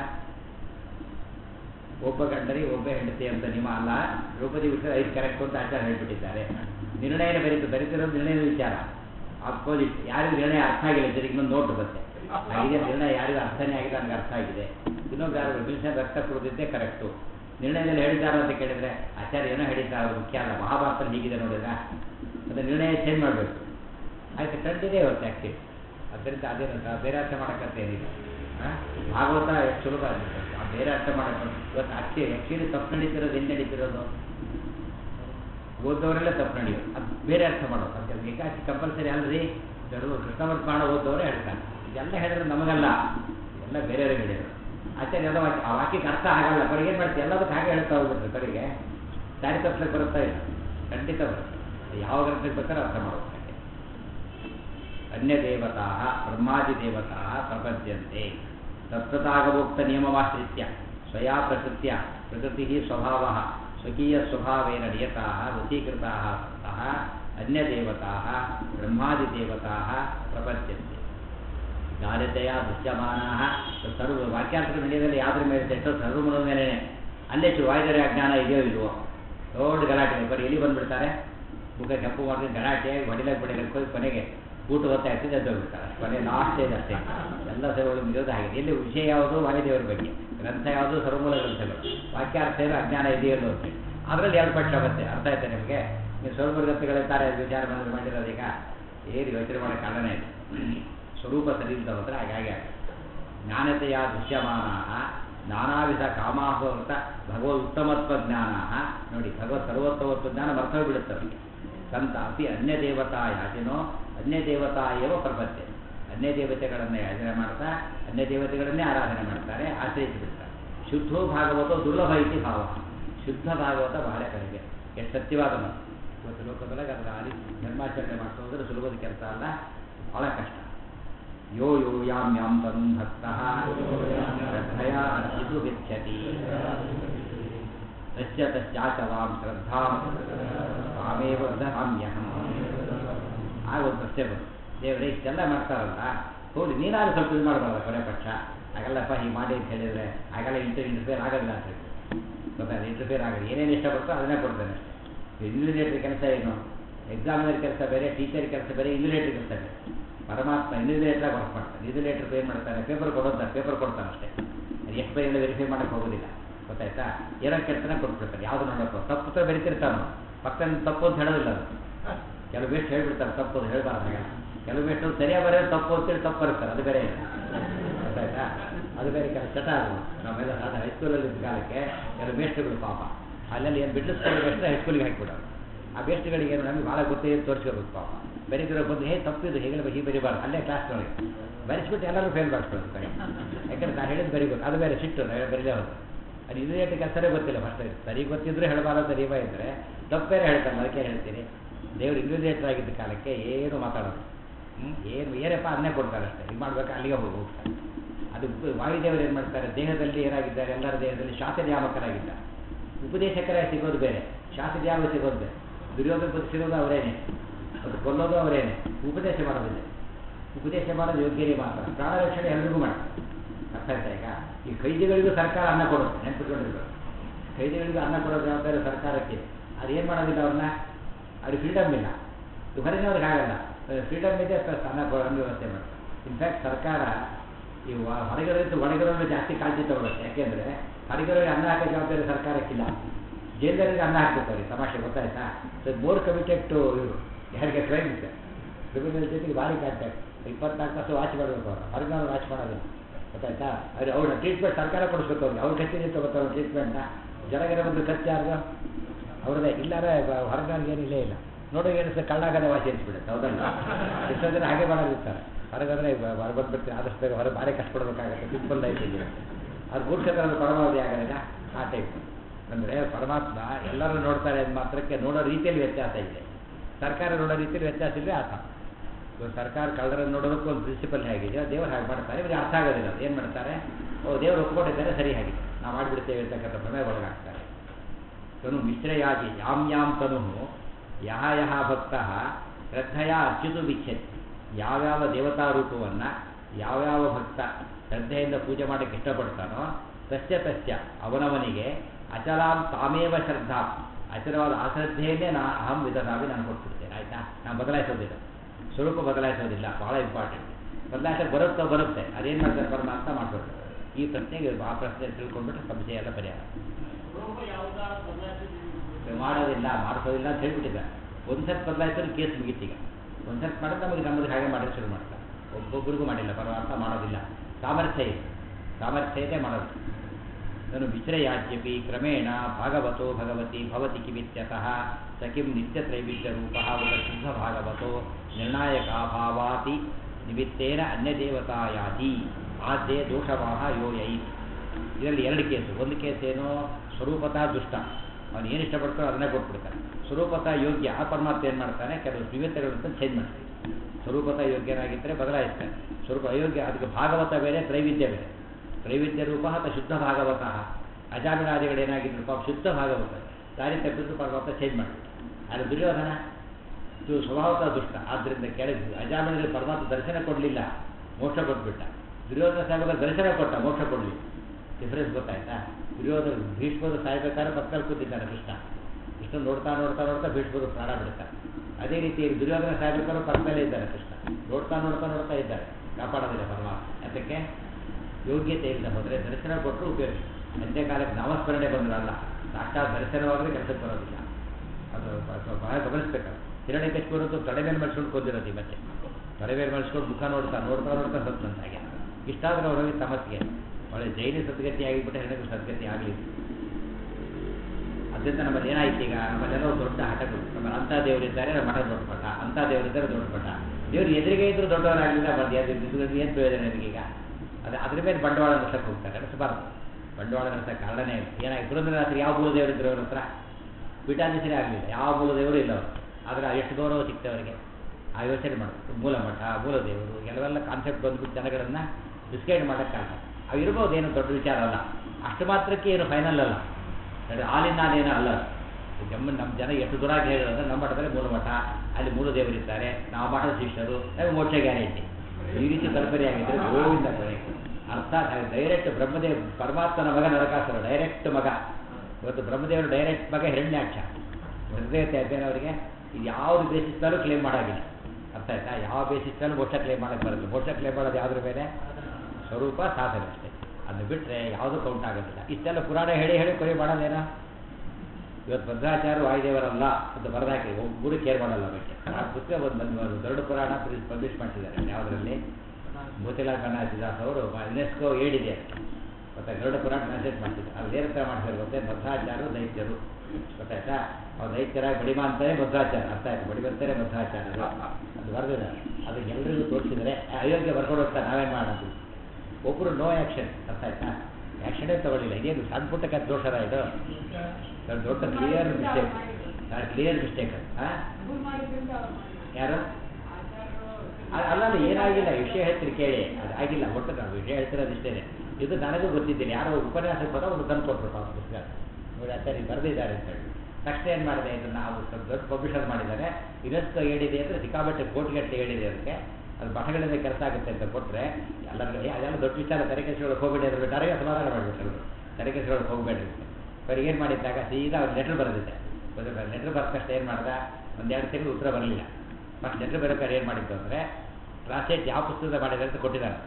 ಒಬ್ಬ ಗಂಡರಿ ಒಬ್ಬ ಹೆಂಡತಿ ಅಂತ ನಿಮ್ಮ ಅಲ್ಲ, ದ್ರೌಪದಿ ವಿಷಯ ಐದು ಕರೆಕ್ಟ್ ಅಂತ ಆಚಾರ್ಯ ಹೇಳಿಬಿಟ್ಟಿದ್ದಾರೆ. ನಿರ್ಣಯನ ಬರೀತು ಬರೀತಿರೋದು ನಿರ್ಣಯದ ವಿಚಾರ, ಅಪೋಸಿಟ್. ಯಾರಿಗೂ ನಿರ್ಣಯ ಅರ್ಥ ಆಗಿಲ್ಲ, ಜರಿಗೆ ಇನ್ನೊಂದು ನೋಟು ಬರುತ್ತೆ, ಹಾಗಿದೆ ನಿರ್ಣಯ ಯಾರಿಗೂ ಅರ್ಥನೇ ಆಗಿದೆ, ನನಗೆ ಅರ್ಥ ಆಗಿದೆ. ಇನ್ನೊಂದು ಯಾರು ವಿಷಯ ರಕ್ತ ಕೊಡೋದಿದ್ದೇ ಕರೆಕ್ಟು. ನಿರ್ಣಯದಲ್ಲಿ ಹೇಳಿದ್ದಾರೆ ಅಂತ ಕೇಳಿದರೆ ಆಚಾರ್ಯ ಏನೋ ಹೇಳಿದ್ದಾರೆ, ಅದು ಮುಖ್ಯ ಅಲ್ಲ, ಮಹಾಭಾರತದಲ್ಲಿ ಹೀಗಿದೆ ನೋಡಿದ್ರೆ ಅದು ನಿರ್ಣಯ ಚೇಂಜ್ ಮಾಡಬೇಕು. ಆಯ್ತು, ಕಂಡಿದೆ ಇವತ್ತು ಆ್ಯಕ್ಟಿವ್. ಅದರಿಂದ ಅದೇನಂತ ಬೇರೆ ಅರ್ಥ ಮಾಡೋಕ್ಕಂತ ಏನಿಲ್ಲ. ಹಾಂ, ಭಾಗವತ ಎಷ್ಟು ಸುಲಭ ಆಗಿರುತ್ತೆ, ಆ ಬೇರೆ ಅರ್ಥ ಮಾಡೋಕ್ಕೆ. ಇವತ್ತು ಅಕ್ಕಿ ಆ್ಯಕ್ಚುಲಿ ತಪ್ಪು ನಡೀತಿರೋದು ಹೆಂಗೆ ನಡೀತಿರೋದು, ಓದೋರೆಲ್ಲ ತಪ್ಪು ನಡೆಯೋದು, ಅದು ಬೇರೆ ಅರ್ಥ ಮಾಡೋದು. ಅದು ಏಕಾಚಿ ಕಂಪಲ್ಸರಿ ಅಲ್ಲರಿ, ಕೃಷ್ಣವರ್ತ ಮಾಡೋ ಓದೋರೇ ಹೇಳ್ತಾರೆ. ಇದೆಲ್ಲ ಹೇಳಿದ್ರೆ ನಮಗಲ್ಲ, ಎಲ್ಲ ಬೇರೆಯವ್ರಿಗೆ ಹೇಳಿದ್ರು. ಆಚಾರ್ಯ ಎಲ್ಲ ವಾಕ್ಯ, ಆ ವಾಕ್ಯಕ್ಕೆ ಅರ್ಥ ಆಗಲ್ಲ, ಬರೀ ಏನು ಮಾಡ್ತೀವಿ ಎಲ್ಲದಕ್ಕೆ ಹಾಗೆ ಹೇಳ್ತಾ ಹೋಗ್ಬಿಟ್ರೆ ಕಡೆಗೆ ದಾರಿ ತಪ್ಪಲಿಕ್ಕೆ ಬರುತ್ತಾ ಇಲ್ಲ, ಖಂಡಿತ ಬರುತ್ತೆ. ಯಾವ ಗ್ರಂಥಕ್ಕೆ ಬೇಕಾದ್ರೆ ಅರ್ಥ ಮಾಡೋದು. ಅನ್ಯ ದೇವತಾ ಬ್ರಹ್ಮಾದಿ ದೇವತಾ ಪ್ರಪದ್ಯಂತೆ ತತ್ತದಾಗವೋಕ್ತ ನಿಯಮವಾಶ್ರಿತ್ಯ ಸ್ವಯಾ ಪ್ರಕೃತ್ಯ ಪ್ರಕೃತಿ ಸ್ವಭಾವ ಸ್ವಕೀಯ ಸ್ವಭಾವೇನ ನಿಯತಾ ವಶೀಕೃತಾ ಸಹ ಅನ್ಯ ದೇವತಾ ಬ್ರಹ್ಮಾದಿ ದೇವತಾ ಪ್ರಪದ್ಯಂತೆ ಗಾಲಿತೆಯ ದೃಶ್ಯಮಾನ. ಸರ್ವ ವಾಕ್ಯಾಂತರ ನಡೆಯೋದಲ್ಲಿ ಯಾವ್ದ್ರ ಮೇಲೆ ಎಷ್ಟೋ ಸರ್ವಮೂಲದ ಮೇಲೆ ಅಲ್ಲೇ ಚು ವಾಯುದರೆ ಅಜ್ಞಾನ ಇದೆಯೋ ಇಲ್ವೋ, ದೊಡ್ಡ ಗಲಾಟೆ. ಬರೀ ಎಲ್ಲಿ ಬಂದುಬಿಡ್ತಾರೆ, ಮುಖ ಕೆಂಪು ಮಾಡಿದ್ರೆ ಗಲಾಟೆ ಹೊಡಿಲಕ್ಕೆ ಬಿಡಲಿಕ್ಕೆ ಹೋಗಿ ಕೊನೆಗೆ ಊಟ ಹೊತ್ತೆ ಆಗ್ತಿದೆ ಅಂತ ಹೋಗ್ಬಿಡ್ತಾರೆ. ಕೊನೆ ಲಾಸ್ಟ್ ಸ್ಟೇಜ್ ಅಷ್ಟೇ. ಎಲ್ಲ ಸರ್ವಗಳು ಮುಗಿಯೋದು ಆಗಿದೆ. ಎಲ್ಲಿ ವಿಷಯ ಯಾವುದು ವಾಯುದೇವರ ಬಗ್ಗೆ, ಗ್ರಂಥ ಯಾವುದು ಸರ್ವಮೂಲ ಗ್ರಂಥಗಳು, ವಾಕ್ಯಾರ್ಥ ಏನು ಅಜ್ಞಾನ ಇದೆಯಲ್ಲೋ ಅಂತ ಅದರಲ್ಲಿ ಎರಡು ಪಕ್ಷ ಆಗುತ್ತೆ. ಅರ್ಥ ಆಯ್ತಾ ನಿಮಗೆ? ನೀವು ಸರ್ವಮೂಲ ಗ್ರಂಥಗಳಿರ್ತಾರೆ ವಿಚಾರ ಮಾಡಿದ್ರೆ ಮಾಡಿರೋದು ಈಗ ಏನು ಯೋಚನೆ ಮಾಡೋ ಕಾರಣನೇ ಇದೆ. ಸ್ವರೂಪ ಸರಿ ಇಲ್ಲದ ಹೋದ್ರೆ ಹಾಗಾಗಿ ಜ್ಞಾನತೆಯ ದೃಶ್ಯಮಾನ ನಾನಾ ವಿಧ ಕಾಮಾಹೃತ ಭಗವದ್ ಉತ್ತಮತ್ವ ಜ್ಞಾನ. ನೋಡಿ, ಭಗವತ್ ಸರ್ವೋತ್ತಮತ್ವ ಜ್ಞಾನ ಮರ್ತವೇ ಬಿಡುತ್ತೆ ಅವರಿಗೆ. ಸಂತ ಅತಿ ಅನ್ಯ ದೇವತಾ ಯಾಚಿನೋ ಅನ್ಯ ದೇವತಾ ಏವ ಪ್ರಪದ್ಯ. ಅನ್ಯ ದೇವತೆಗಳನ್ನೇ ಯಾಚನೆ ಮಾಡ್ತಾ ಅನ್ಯ ದೇವತೆಗಳನ್ನೇ ಆರಾಧನೆ ಮಾಡ್ತಾರೆ, ಆಶ್ರಯಿಸಿ ಬಿಡ್ತಾರೆ. ಶುದ್ಧೋ ಭಾಗವತ ದುರ್ಲಭ ಇತಿ ಭಾವ. ಶುದ್ಧ ಭಾಗವತ ಬಹಳ ಕಡಿಮೆ. ಎಷ್ಟು ಸತ್ಯವಾದ ಮಾತು. ಇವತ್ತು ಲೋಕದೊಳಗೆ ಅದರ ಆದಿ ಧರ್ಮಾಚರಣೆ ಮಾಡ್ಸೋದ್ರೆ ಸುಲಭದ ಕೆಲಸ ಅಲ್ಲ, ಬಹಳ ಕಷ್ಟ. ಯೋ ಯೋ ಯಾಂ ಯಾಂ ತನು ಭಕ್ತಃ ಶ್ರದ್ಧಯ ಅರ್ಚಿತು ಗಚ್ಚತಿ ತಸ್ಯ ತಸ್ಯಾಚವಾಂ ಶ್ರದ್ಧಾಂ ತಾಮೇವ ದಹಾಮ್ಯಹಂ. ಆಗ ಒಂದು ಪ್ರಶ್ನೆ ಬಂತು, ದೇವರೇ ಇಷ್ಟೆಲ್ಲ ಮಾಡ್ತಾರಲ್ಲ, ಹೌದು ನೀನಾದ್ರೂ ಸ್ವಲ್ಪ ಇದು ಮಾಡಬಾರ್ದ ಕೊನೆ ಪಕ್ಷ, ಹಾಗಲ್ಲಪ್ಪ ಹೀಗೆ ಮಾಡಿ ಅಂತ ಹೇಳಿದರೆ ಹಾಗೆಲ್ಲ ಇಂಟರ್ ಇಂಟರ್ಫಿಯರ್ ಆಗೋದಿಲ್ಲ ಅಂತ ಹೇಳಿ. ಗೊತ್ತಾಗ ಇಂಟರ್ಫಿಯರ್ ಆಗೋದು, ಏನೇನು ಇಷ್ಟಪಡ್ತೋ ಅದನ್ನೇ ಕೊಡ್ತೇನೆ ಅಷ್ಟೇ. ಇನ್ವಿಜಿಲೇಟರ್ ಕೆಲಸ ಏನು, ಎಕ್ಸಾಮಿನರ್ ಕೆಲಸ ಬೇರೆ, ಟೀಚರ್ ಕೆಲಸ ಬೇರೆ, ಇನ್ವಿಜಿಲೇಟರ್ ಕೆಲಸ ಬೇರೆ. ಪರಮಾತ್ಮ ಇನ್ವಿಜಿಲೇಟರ್ ವರ್ಕ್ ಮಾಡ್ತಾನೆ. ಇನ್ವಿಜಿಲೇಟರ್ ಏನು ಮಾಡ್ತಾನೆ, ಪೇಪರ್ ಕೊಡೋದ ಪೇಪರ್ ಕೊಡ್ತಾನೆ ಅಷ್ಟೇ. ಅದು ಎಷ್ಟು ಬೇರೆ ವೆರಿಫೈ ಮಾಡೋಕ್ಕೆ ಹೋಗೋದಿಲ್ಲ. ಗೊತ್ತಾಯ್ತಾ? ಏನೋ ಕೆಡ್ತಾನೆ ಕೊಟ್ಬಿಡ್ತಾರೆ. ಯಾವುದು ನೋಡೋಕ್ಕೋ ತಪ್ಪು ಬರೀತಿರ್ತಾನೋ ಪಕ್ಕದ ತಪ್ಪು ಅಂತ ಹೇಳೋದಿಲ್ಲ. ಅದು ಕೆಲವು ಎಷ್ಟು ಹೇಳ್ಬಿಡ್ತಾರೆ ತಪ್ಪು ಅದು ಹೇಳ್ಬಾರ್ದು. ಹಾಗೆಲ್ಲ ಕೆಲವು ಎಷ್ಟು ಸರಿಯಾಗಿ ಬರೆಯೋದು ತಪ್ಪು ಅಂತೇಳಿ ತಪ್ಪು ಬರುತ್ತಾರೆ, ಅದು ಬೇರೆ ಇಲ್ಲ. ಗೊತ್ತಾಯ್ತಾ ಅದು ಬೇರೆ ಕೆಲಸ ಚಟ ಅದು ನಾವೆಲ್ಲ ಸಾಧಾರಣ ಹೈಸ್ಕೂಲಲ್ಲಿ ಇದ್ದ ಕಾಲಕ್ಕೆ ಎಲ್ಲ ಮೇಸ್ಟ್ರುಗಳು ಪಾಪ ಅಲ್ಲೆಲ್ಲಿ ಏನು ಬಿಡ್ಲು ಸ್ಕೂಲ್ ಬೇಸ್ಟ್ ಹೈಸ್ಕೂಲಿಗೆ ಹಾಕಿಬಿಡೋರು ಆ ಬೇಸ್ಟ್ಗಳಿಗೆ ಏನು ನಮಗೆ ಭಾಳ ಗೊತ್ತೇ ತೋರಿಸ್ಕೋಬೇಕು ಪಾಪ ಬರೀದಿರೋ ಬಂದು ಹೇ ತಪ್ಪಿದ್ದು ಹೇಗೆ ಹೀಗೆ ಬರೀಬಾರ್ದು ಅಲ್ಲೇ ಕ್ಲಾಸ್ನೊಳಗೆ ಬರೆಸ್ಬಿಟ್ಟು ಎಲ್ಲರೂ ಫೇಲ್ ಮಾಡಿಸ್ಕೊಳ್ತಾರೆ ಯಾಕಂದ್ರೆ ನಾನು ಹೇಳಿದ್ದು ಬರೀಬೇಕು ಅದು ಬೇರೆ ಸಿಟ್ಟು ನಾನು ಬರೀಲೇ ಹೋದು ಅದು ಇದೇ ಕೆಲಸನೇ ಗೊತ್ತಿಲ್ಲ ಫಸ್ಟ್ ಸರಿ ಗೊತ್ತಿದ್ರು ಹೇಳಬಾರ ಸರಿಯವ ಇದ್ದರೆ ತಪ್ಪೇರೆ ಹೇಳ್ತಾರೆ ಅದಕ್ಕೆ ಹೇಳ್ತೀನಿ ದೇವ್ರು ಇನ್ವಿಜೇಟರ್ ಆಗಿದ್ದ ಕಾಲಕ್ಕೆ ಏನು ಮಾತಾಡೋದು ಹ್ಞೂ ಏನು ಏನಪ್ಪ ಅದನ್ನೇ ಕೊಡ್ತಾರೆ ಅಷ್ಟೇ ಇದು ಮಾಡ್ಬೇಕು ಅಲ್ಲಿಗೆ ಹೋಗಿ ಹೋಗ್ತಾರೆ ಅದು ವಾಯುದೇವರು ಏನು ಮಾಡ್ತಾರೆ ದೇಹದಲ್ಲಿ ಏನಾಗಿದ್ದಾರೆ ಎಲ್ಲರ ದೇಹದಲ್ಲಿ ಶಾಸನಿಯಾಮಕರಾಗಿದ್ದಾರೆ ಉಪದೇಶಕರೇ ಸಿಗೋದು ಬೇರೆ ಶಾಸನಿಯಾಮ ಸಿಗೋದು ಬೇರೆ ದುರ್ಯೋಧನ ಬದುಕು ಸಿಗೋದು ಅವರೇನೆ ಅದು ಕೊಲ್ಲೋದು ಅವರೇನೆ ಉಪದೇಶ ಮಾಡೋದಿಲ್ಲ ಉಪದೇಶ ಮಾಡೋದು ಯೋಗ್ಯರೇ ಮಾತ್ರ ಪ್ರಾಣ ರಕ್ಷಣೆ ಎಲ್ರಿಗೂ ಮಾಡಿ ಅರ್ಥ ಆಯ್ತಾ ಈಗ ಈ ಖೈದಿಗಳಿಗೂ ಸರ್ಕಾರ ಅನ್ನ ಕೊಡುತ್ತೆ ನೆನಪಿಟ್ಕೊಂಡಿರ್ಬೇಕು ಖೈದಿಗಳಿಗೂ ಅನ್ನ ಕೊಡೋ ಜವಾಬ್ದಾರಿ ಸರ್ಕಾರಕ್ಕೆ ಅದೇನು ಮಾಡೋದಿಲ್ಲ ಅವ್ರನ್ನ ಅವ್ರಿಗೆ ಫ್ರೀಡಮ್ ಇಲ್ಲ ಹೊರಗಿನವ್ರಿಗೆ ಆಗಲ್ಲ ಫ್ರೀಡಮ್ ಇದೆ ಪ್ಲಸ್ ಅನ್ನ ಕೊಡೋ ವ್ಯವಸ್ಥೆ ಮಾಡ್ತಾರೆ ಇನ್ಫ್ಯಾಕ್ಟ್ ಸರ್ಕಾರ ಈ ಹೊರಗಿರೋದು ಒಳಗಿರೋದು ಜಾಸ್ತಿ ಕಾಳಜಿ ತಗೊಳುತ್ತೆ ಯಾಕೆಂದರೆ ಹೊರಗಿರೋರಿಗೆ ಅನ್ನ ಹಾಕೋ ಜವಾಬ್ದಾರಿ ಸರ್ಕಾರಕ್ಕಿಲ್ಲ ಜೈಲರಿಗೆ ಅನ್ನ ಹಾಕ್ಬೇಕು ತಮಾಷೆ ಗೊತ್ತಾಯ್ತಾ ಸೊ ಮೋರ್ ಕಮಿಟೆಡ್ ಟು ಇವರು ಯಾರಿಗೆ ಕ್ರೈಮ್ ಇದೆ ಕ್ರಿಮಿನಲ್ ಜೊತೆಗೆ ಭಾರಿ ಕಾಂಟ್ಯಾಕ್ಟ್ ಇಪ್ಪತ್ನಾಲ್ಕು ತಾಸು ವಾಚ್ ಮಾಡಬೇಕು ಅವರು ಹೊರಗಿನವ್ರು ವಾಚ್ ಮಾಡೋದಿಲ್ಲ ಗೊತ್ತಾಯ್ತಾ ಅವ್ರು ಅವ್ರ ಟ್ರೀಟ್ಮೆಂಟ್ ಸರ್ಕಾರ ಕೊಡಿಸ್ಬೇಕು ಅವ್ರಿಗೆ ಅವ್ರ ಖರ್ಚಿಗೆ ತಗೋತಾರೆ ಟ್ರೀಟ್ಮೆಂಟ್ನ ಜನಗರ ಒಂದು ಖರ್ಚು ಯಾರು ಅವ್ರದ್ದೇ ಇಲ್ಲಾರೆ ಹೊರಗಾರಿಗೆ ಏನಿಲ್ಲೇ ಇಲ್ಲ ನೋಡೋ ಏನು ಸರ್ ಕಳ್ಳಾಗದೆ ವಾಸಿ ಅನಿಸ್ಬಿಡುತ್ತೆ ಹೌದಲ್ಲ ಎಷ್ಟೋ ಜನ ಹಾಗೆ ಮಾಡೋದಿರ್ತಾರೆ ಹೊರಗಂದ್ರೆ ಹೊರ ಬಂದ್ಬಿಡ್ತೀವಿ ಆದಷ್ಟು ಬೇಗ ಹೊರ ಭಾರಿ ಕಷ್ಟಪಡಬೇಕಾಗತ್ತೆ ಸಿಂಪಲ್ ಲೈಫ್ ಇದೆ ಅದು ಮೂರ್ಖತನದ ಪರಮಾವಧಿ ಆಗೋದಿಲ್ಲ ಆ ಟೈಪ್ ಅಂದರೆ ಪರಮಾತ್ಮ ಎಲ್ಲರೂ ನೋಡ್ತಾರೆ ಅದು ಮಾತ್ರಕ್ಕೆ ನೋಡೋ ರೀತಿಯಲ್ಲಿ ವ್ಯತ್ಯಾಸ ಇದೆ ಸರ್ಕಾರ ನೋಡೋ ರೀತಿಯಲ್ಲಿ ವ್ಯತ್ಯಾಸ ಇಲ್ಲದೆ ಆತ ಇವಾಗ ಸರ್ಕಾರ ಕಳ್ಳರನ್ನು ನೋಡೋದಕ್ಕೂ ಒಂದು ಪ್ರಿನ್ಸಿಪಲ್ ಹೇಗಿದೆ ದೇವರು ಹಾಗೆ ಮಾಡ್ತಾರೆ ಇವ್ರಿಗೆ ಅರ್ಥ ಆಗೋದಿಲ್ಲ ಏನು ಮಾಡ್ತಾರೆ ಓ ದೇವರು ಒಪ್ಕೊಂಡಿದ್ದಾರೆ ಸರಿ ಆಗಿದೆ ನಾವು ಮಾಡಿಬಿಡ್ತೇವೆ ಅಂತಕ್ಕಂಥ ಪ್ರಮೇಯ ಒಳಗಾಗ್ತಾರೆ ತನು ಮಿಶ್ರಯಾಗಿ ಯಾಮ್ ಯಾಮ್ ತನು ಯಹ ಯಹ ಭಕ್ತ ಶ್ರದ್ಧೆಯ ಅಚ್ಯುತು ಬಿಚ್ಛತಿ ಯಾವ್ಯಾವ ದೇವತಾ ರೂಪವನ್ನು ಯಾವ್ಯಾವ ಭಕ್ತ ಶ್ರದ್ಧೆಯಿಂದ ಪೂಜೆ ಮಾಡೋಕ್ಕೆ ಇಷ್ಟಪಡ್ತಾನೋ ತಸ್ಯ ತಸ್ಯ ಅವನವನಿಗೆ ಅಚಲಾಂ ತಾಮೇವ ಶ್ರದ್ಧಾ ಅಚಲವಾದ ಅಶ್ರದ್ಧೆಯನ್ನೇ ನಾ ಅಹಂ ವಿಧನಾಗಿ ನಾನು ಕೊಟ್ಬಿಡ್ತೇನೆ ಆಯಿತಾ ನಾನು ಬದಲಾಯಿಸೋದಿಲ್ಲ ಸ್ವರೂಪ ಬದಲಾಯಿಸೋದಿಲ್ಲ ಭಾಳ ಇಂಪಾರ್ಟೆಂಟ್ ಬದಲಾಯಿಸೋಕೆ ಬರುತ್ತೋ ಬರುತ್ತೆ ಅದೇನು ಮಾಡ್ತಾರೆ ಪರಮಾತ್ಮ ಮಾಡ್ಕೊಡ್ತಾರೆ ಈ ಪ್ರಶ್ನೆಗೆ ಆ ಪ್ರಶ್ನೆ ತಿಳ್ಕೊಂಡ್ಬಿಟ್ರೆ ಸಂಶಯ ಎಲ್ಲ ಪರಿಹಾರ ಮಾಡೋದಿಲ್ಲ ಮಾಡಿಸೋದಿಲ್ಲ ಅಂತ ಹೇಳ್ಬಿಟ್ಟಿದ್ದಾರೆ ಒಂದು ಸರ್ತಿ ಬದಲಾಯಿಸೋದು ಕೇಸ್ ಮುಗೀತೀಗ ಒಂದು ಸರ್ತಿ ಮಾಡಿದ್ರೆ ನಮಗೆ ನಮ್ಮದು ಹಾಗೆ ಮಾಡೋದು ಶುರು ಮಾಡ್ತಾರೆ ಒಬ್ಬೊಬ್ಬರಿಗೂ ಮಾಡಿಲ್ಲ ಪರಮಾತ್ಮ ಮಾಡೋದಿಲ್ಲ ಸಾಮರ್ಥ್ಯ ಇದೆ ಸಾಮರ್ಥ್ಯ ಇದೆ ಮಾಡೋದು ನಾನು ವಿಚ್ರಯಾಜ್ಯಪಿ ಕ್ರಮೇಣ ಭಾಗವತೋ ಭಗವತಿ ಭವತಿ ಕಿಮಿತ್ಯತಃ ಸಖಿಂ ನಿತ್ಯತ್ರೈವಿಧ್ಯ ರೂಪ ಉತ ಶುದ್ಧ ಭಾಗವತೋ ನಿರ್ಣಾಯಕಾಭಾವಾತಿ ನಿಮಿತ್ತೇನ ಅನ್ಯದೇವತಾಯಾತಿ ಆದ್ಯೆ ದೋಷವಾಹ ಯೋ ಯೈ ಇದರಲ್ಲಿ ಎರಡು ಕೇಸು ಒಂದು ಕೇಸ್ ಏನೋ ಸ್ವರೂಪತಃ ದುಷ್ಟ ಅವನು ಏನು ಇಷ್ಟಪಡ್ತಾರೋ ಅದನ್ನೇ ಕೊಟ್ಬಿಡ್ತಾನೆ ಸ್ವರೂಪತಃ ಯೋಗ್ಯ ಆ ಪರಮಾತ್ಮ ಏನು ಮಾಡ್ತಾನೆ ಕೆಲವು ವಿವಿಧತೆಗಳನ್ನು ಚೇಂಜ್ ಮಾಡ್ತಾನೆ ಸ್ವರೂಪತಃ ಯೋಗ್ಯನಾಗಿದ್ದರೆ ಬದಲಾಯಿಸ್ತಾನೆ ಸ್ವರೂಪ ಅಯೋಗ್ಯ ಅದಕ್ಕೆ ಭಾಗವತ ಬೇರೆ ತ್ರೈವಿಧ್ಯ ಬೇರೆ ತ್ರೈವಿಧ್ಯ ರೂಪ ಅಥವಾ ಶುದ್ಧ ಭಾಗವತಃ ಅಜಾಮಿನಾದಿಗಳೇನಾಗಿದ್ರು ಪಾಪ ಶುದ್ಧ ಭಾಗವತ ದಾರಿ ತಪ್ಪಿದ್ರು ಪರಮಾತ್ಮ ಚೇಂಜ್ ಮಾಡ್ತಾರೆ ಆದರೆ ದುರ್ಯೋಧನ ಇದು ಸ್ವಭಾವತಃ ದುಷ್ಟ ಆದ್ದರಿಂದ ಕೆಳಗೆ ಅಜಾಮಿನಲ್ಲಿ ಪರಮಾತ್ಮ ದರ್ಶನ ಕೊಡಲಿಲ್ಲ ಮೋಕ್ಷ ಕೊಟ್ಬಿಟ್ಟ ದುರ್ಯೋಧನ ಸಾಹೇಬರ ದರ್ಶನ ಕೊಟ್ಟ ಮೋಕ್ಷ ಕೊಡಲಿಲ್ಲ ಡಿಫ್ರೆನ್ಸ್ ಗೊತ್ತಾಯ್ತಾ ದುರ್ಯೋಧನ ಭೀಷ್ಮರು ಸಾಯ್ಬೇಕಾದ್ರೆ ಪಕ್ಕದಲ್ಲಿ ಕೂತಿದ್ದಾರೆ ಕೃಷ್ಣ ಕೃಷ್ಣ ನೋಡ್ತಾ ನೋಡ್ತಾ ನೋಡ್ತಾ ಭೀಷ್ಮರು ಪ್ರಾಣ ಬಿಡ್ತಾರೆ ಅದೇ ರೀತಿ ದುರ್ಯೋಧನ ಸಾಯ್ಬೇಕಾದ್ರೂ ಪಕ್ಕದಲ್ಲೇ ಇದ್ದಾರೆ ಕೃಷ್ಣ ನೋಡ್ತಾ ನೋಡ್ತಾ ನೋಡ್ತಾ ಇದ್ದಾರೆ ಕಾಪಾಡೋದಿಲ್ಲ ಪರಮಾತ್ಮ ಅದಕ್ಕೆ ಯೋಗ್ಯತೆ ಇಲ್ಲ ಹೋದರೆ ದರ್ಶನ ಕೊಟ್ಟರು ಉಪಯೋಗ ಅಂತ್ಯಕಾಲಕ್ಕೆ ನಾಮಸ್ಮರಣೆ ಬಂದ್ರಲ್ಲ ಸಾಕ್ಷಾತ್ ದರ್ಶನವಾದರೆ ಕೆಲಸಕ್ಕೆ ಬರೋದಿಲ್ಲ ಅದು ಬಹಳ ಗಮನಿಸ್ಬೇಕಲ್ಲ ಹಿರಣ್ಯಕಶಿಪುರದ್ದು ತಲೆ ಮೇಲೆ ಮಲ್ಸ್ಕೊಂಡು ಕೊಂದಿರೋದು ಮತ್ತೆ ತಲೆ ಮೇಲೆ ಮಲ್ಸ್ಕೊಂಡು ಮುಖ ನೋಡ್ತಾ ನೋಡ್ತಾ ನೋಡ್ತಾ ಸತ್ತಂತ ಹಾಗೆ ಇಷ್ಟಾದರೂ ಅವರಿಗೆ ತಮಸ್ಸಿಗೆ ಒಳ್ಳೆ ಜೈನ ಸದ್ಗತಿ ಆಗಿಬಿಟ್ಟೆ ಹಿರಣ್ಯಕಶಿಪು ಸದ್ಗತಿ ಆಗಲಿಲ್ಲ ಅದರಿಂದ ನಮ್ಮಲ್ಲಿ ಏನಾಯ್ತು ಈಗ ನಮ್ಮಲ್ಲೆಲ್ಲ ದೊಡ್ಡ ಹಠಗಳು ನಮ್ಮಲ್ಲಿ ಅಂಥ ದೇವರಿದ್ದಾರೆ ನಮ್ಮ ಮಠ ದೊಡ್ಡ ಮಠ ಅಂಥ ದೇವರಿದ್ದಾರೆ ದೊಡ್ಡ ಮಠ ದೇವರು ಎದುರಿಗೆ ಇದ್ದರೂ ದೊಡ್ಡವರಾಗಲಿಲ್ಲ ಬಂದು ಏನು ಪ್ರಯೋಜನ ನನಗೀಗ ಅದು ಅದ್ರ ಮೇಲೆ ಬಂಡವಾಳ ನಡೆಸಕ್ಕೆ ಹೋಗ್ತಾರೆ ನಡೆಸಬಾರ್ದು ಬಂಡವಾಳ ನಡೆಸೋಕ್ಕೆ ಕಾರಣನೇ ಇಲ್ಲ ಏನಾಗಿ ಪುರಂದರದಾಸರು ಯಾವ ಮೂಲ ದೇವರಿದ್ರು ಅವ್ರ ಹತ್ರ ಪೀಠಾಧೀಶರೇ ಆಗಲಿಲ್ಲ ಯಾವ ಮೂಲ ದೇವರು ಇಲ್ಲ ಅವರು ಆದರೆ ಎಷ್ಟು ಗೌರವ ಸಿಗ್ತವೆ ಅವರಿಗೆ ಆ ಯೋಚನೆ ಮಾಡೋದು ಮೂಲ ಮಠ ಮೂಲ ದೇವರು ಕೆಲವೆಲ್ಲ ಕಾನ್ಸೆಪ್ಟ್ ಬಂದ್ಬಿಟ್ಟು ಜನಗಳನ್ನು ಡಿಸ್ಕೈಡ್ ಮಾಡೋಕ್ಕಾಗ ಅವು ಇರ್ಬೋದು ಏನು ದೊಡ್ಡ ವಿಚಾರ ಅಲ್ಲ ಅಷ್ಟು ಮಾತ್ರಕ್ಕೆ ಏನು ಫೈನಲ್ ಅಲ್ಲ ಆಲಿನ ನಾನೇನೋ ಅಲ್ಲ ನಮ್ಮ ನಮ್ಮ ಜನ ಎಷ್ಟು ದೂರಾಗಿ ಹೇಳೋದ್ರೆ ನಮ್ಮ ಮಠದಲ್ಲಿ ಮೂಲ ಮಠ ಅಲ್ಲಿ ಮೂಲ ದೇವರಿದ್ದಾರೆ ನಾವು ಮಠದ ಶಿಷ್ಯರು ನಮಗೆ ಮೋಕ್ಷ ಗ್ಯಾರಂಟಿ ಈ ರೀತಿ ಕಲ್ಪನೆಯಾಗಿದ್ದರೆ ಗೋವಿಂದ ಅರ್ಥ ಡೈರೆಕ್ಟ್ ಬ್ರಹ್ಮದೇವ್ ಪರಮಾತ್ಮನ ಮಗ ನರಕಾಸುರ ಡೈರೆಕ್ಟ್ ಮಗ ಇವತ್ತು ಬ್ರಹ್ಮದೇವರು ಡೈರೆಕ್ಟ್ ಮಗ ಹಿರಣ್ಯಾಕ್ಷ ಹೃದಯತೆ ಅಧ್ಯಯನ ಅವರಿಗೆ ಇದು ಯಾವುದು ಬೇಸಿಸ್ನಲ್ಲೂ ಕ್ಲೇಮ್ ಮಾಡೋಗಿಲ್ಲ ಅರ್ಥ ಆಯ್ತಾ ಯಾವ ಬೇಸಿಸ್ನಲ್ಲೂ ಮೋಕ್ಷ ಕ್ಲೇಮ್ ಮಾಡೋಕ್ಕೆ ಬರುತ್ತೆ ಮೋಕ್ಷ ಕ್ಲೇಮ್ ಮಾಡೋದು ಯಾವುದ್ರ ಮೇಲೆ ಸ್ವರೂಪ ಸಾಧನೆ ಅಷ್ಟೇ ಅದನ್ನು ಬಿಟ್ಟರೆ ಯಾವುದೂ ಕೌಂಟ್ ಆಗೋದಿಲ್ಲ ಇಷ್ಟೆಲ್ಲ ಪುರಾಣ ಹೇಳಿ ಹೇಳಿ ಕೊನೆ ಮಾಡೋದೇನೋ ಇವತ್ತು ಭದ್ರಾಚಾರ್ಯ ವಾಯುದೇವರಲ್ಲ ಅಂತ ಬರೆದಾಕಿ ಒಬ್ಬರು ಕೇರ್ ಮಾಡಲ್ಲ ಬಗ್ಗೆ ಆ ಪುಸ್ತಕ ಒಂದು ಬಂದು ದೊಡ್ಡ ಪುರಾಣ ಪಬ್ಲಿಷ್ ಮಾಡ್ತಿದ್ದಾರೆ ಯಾವುದರಲ್ಲಿ ಮೋತಿಲಾಲ್ ಕನಕದಾಸ್ ಅವರು ಯುನೆಸ್ಕೋ ಹೇಳಿದೆ ಮತ್ತು ಗರುಡ ಪುರಾಣ ಟ್ರಾನ್ಸ್ಲೇಟ್ ಮಾಡ್ತಿದ್ರು. ಅದು ಬೇರೆ ಥರ ಮಾಡ್ತಾರೆ ಗೊತ್ತೇ, ಮಧ್ವಾಚಾರ್ಯರು ದೈತ್ಯರು ಗೊತ್ತಾಯ್ತಾ. ಅವ್ರು ದೈತ್ಯರಾಗಿ ಬಡಿಮ ಅಂತಾರೆ ಮಧ್ವಾಚಾರ, ಅರ್ಥ ಆಯ್ತು, ಬಡಿಮಂತಾರೆ ಮಧ್ವಾಚಾರ್ಯರು ಅದು ಬರೆದಿದ್ದಾರೆ. ಅದಕ್ಕೆ ಎಲ್ಲರಿಗೂ ತೋರಿಸಿದರೆ ಅಯೋಗ್ಯ ಬರ್ಕೊಂಡು ಹೋಗ್ತಾರೆ, ನಾವೇನು ಮಾಡೋದು. ಒಬ್ಬರು ನೋ ಆ್ಯಕ್ಷನ್, ಅರ್ಥ ಆಯ್ತಾ, ಆ್ಯಕ್ಷನೇ ತೊಗೊಳ್ಳಿಲ್ಲ. ಇದೇನು ಸಣ್ಣ ಪುಟ್ಟಕ್ಕೆ ದೋಷರ ಇದು, ದೊಡ್ಡ ಕ್ಲಿಯರ್ ಮಿಸ್ಟೇಕ್, ಕ್ಲಿಯರ್ ಮಿಸ್ಟೇಕ್. ಹಾಂ ಯಾರು ಅಲ್ಲ ಏನಾಗಿಲ್ಲ, ವಿಷಯ ಹೇಳ್ತೀರಿ ಕೇಳಿ, ಅದು ಆಗಿಲ್ಲ. ಒಟ್ಟು ನಾವು ವಿಷಯ ಹೇಳ್ತಿರೋದಿಷ್ಟೇ. ಇದು ನನಗೂ ಗೊತ್ತಿದ್ದೀನಿ, ಯಾರೋ ಒಪ್ಪನ್ಯಾಸ ಪದ ಒಂದು ತಂದು ಕೊಟ್ಟರು ಪಾಪ ಪುಸ್ತಕ ನೋಡಿ ಆಚಾರ್ಯ ಬರೆದಿದ್ದಾರೆ ಅಂತೇಳಿ. ತಕ್ಷಣ ಏನು ಮಾಡಿದೆ, ಇದನ್ನು ನಾವು ದೊಡ್ಡ ಪಬ್ಲಿಷರ್ ಮಾಡಿದ್ದಾರೆ. ಯುನೆಸ್ಕೋ ಹೇಳಿದೆ ಅಂದರೆ ಸಿಕ್ಕಾಪಟ್ಟೆ ಕೋಟಿಗಟ್ಟಲೆ ಹೇಳಿದೆ ಅದಕ್ಕೆ. ಅದು ಮಠಗಳಿಂದ ಕೆಲಸ ಆಗುತ್ತೆ ಅಂತ ಕೊಟ್ಟರೆ ಎಲ್ಲರಿಗೂ ಅದೆಲ್ಲ ದೊಡ್ಡ ವಿಚಾರ, ತಲೆಕೆಸೊಳಗೆ ಹೋಗಬೇಡಿ ಅದ್ರ ಬಿಟ್ಟಾರೆ ಸಮಾಧಾನ ಮಾಡಿಬಿಟ್ರು. ತಲೆಕೆಸೊಳಗೆ ಹೋಗಬೇಡ್ರಿ ಅವ್ರಿಗೆ ಏನು ಮಾಡಿದ್ದಾಗ ಸೀದಾ ಅವ್ರು ಲೆಟ್ರ್ ಬರೆದಿದ್ದೆ. ಲೆಟ್ರ್ ಬರೆದ ತಕ್ಷಣ ಏನು ಮಾಡ್ದೆ, ಒಂದೆರಡು ತಿಂಗಳು ಉತ್ತರ ಬರಲಿಲ್ಲ. ಫಸ್ಟ್ ಲೆಟ್ರ್ ಬರೋಕ್ಕಾರೆ ಏನು ಮಾಡಿದ್ದು ಅಂದರೆ ಟ್ರಾನ್ಸ್ಲೇಟ್ ಯಾವ ಪುಸ್ತಕದ ಮಾಡಿದೆ ಅಂತ ಕೊಟ್ಟಿದ್ದಾರೆ.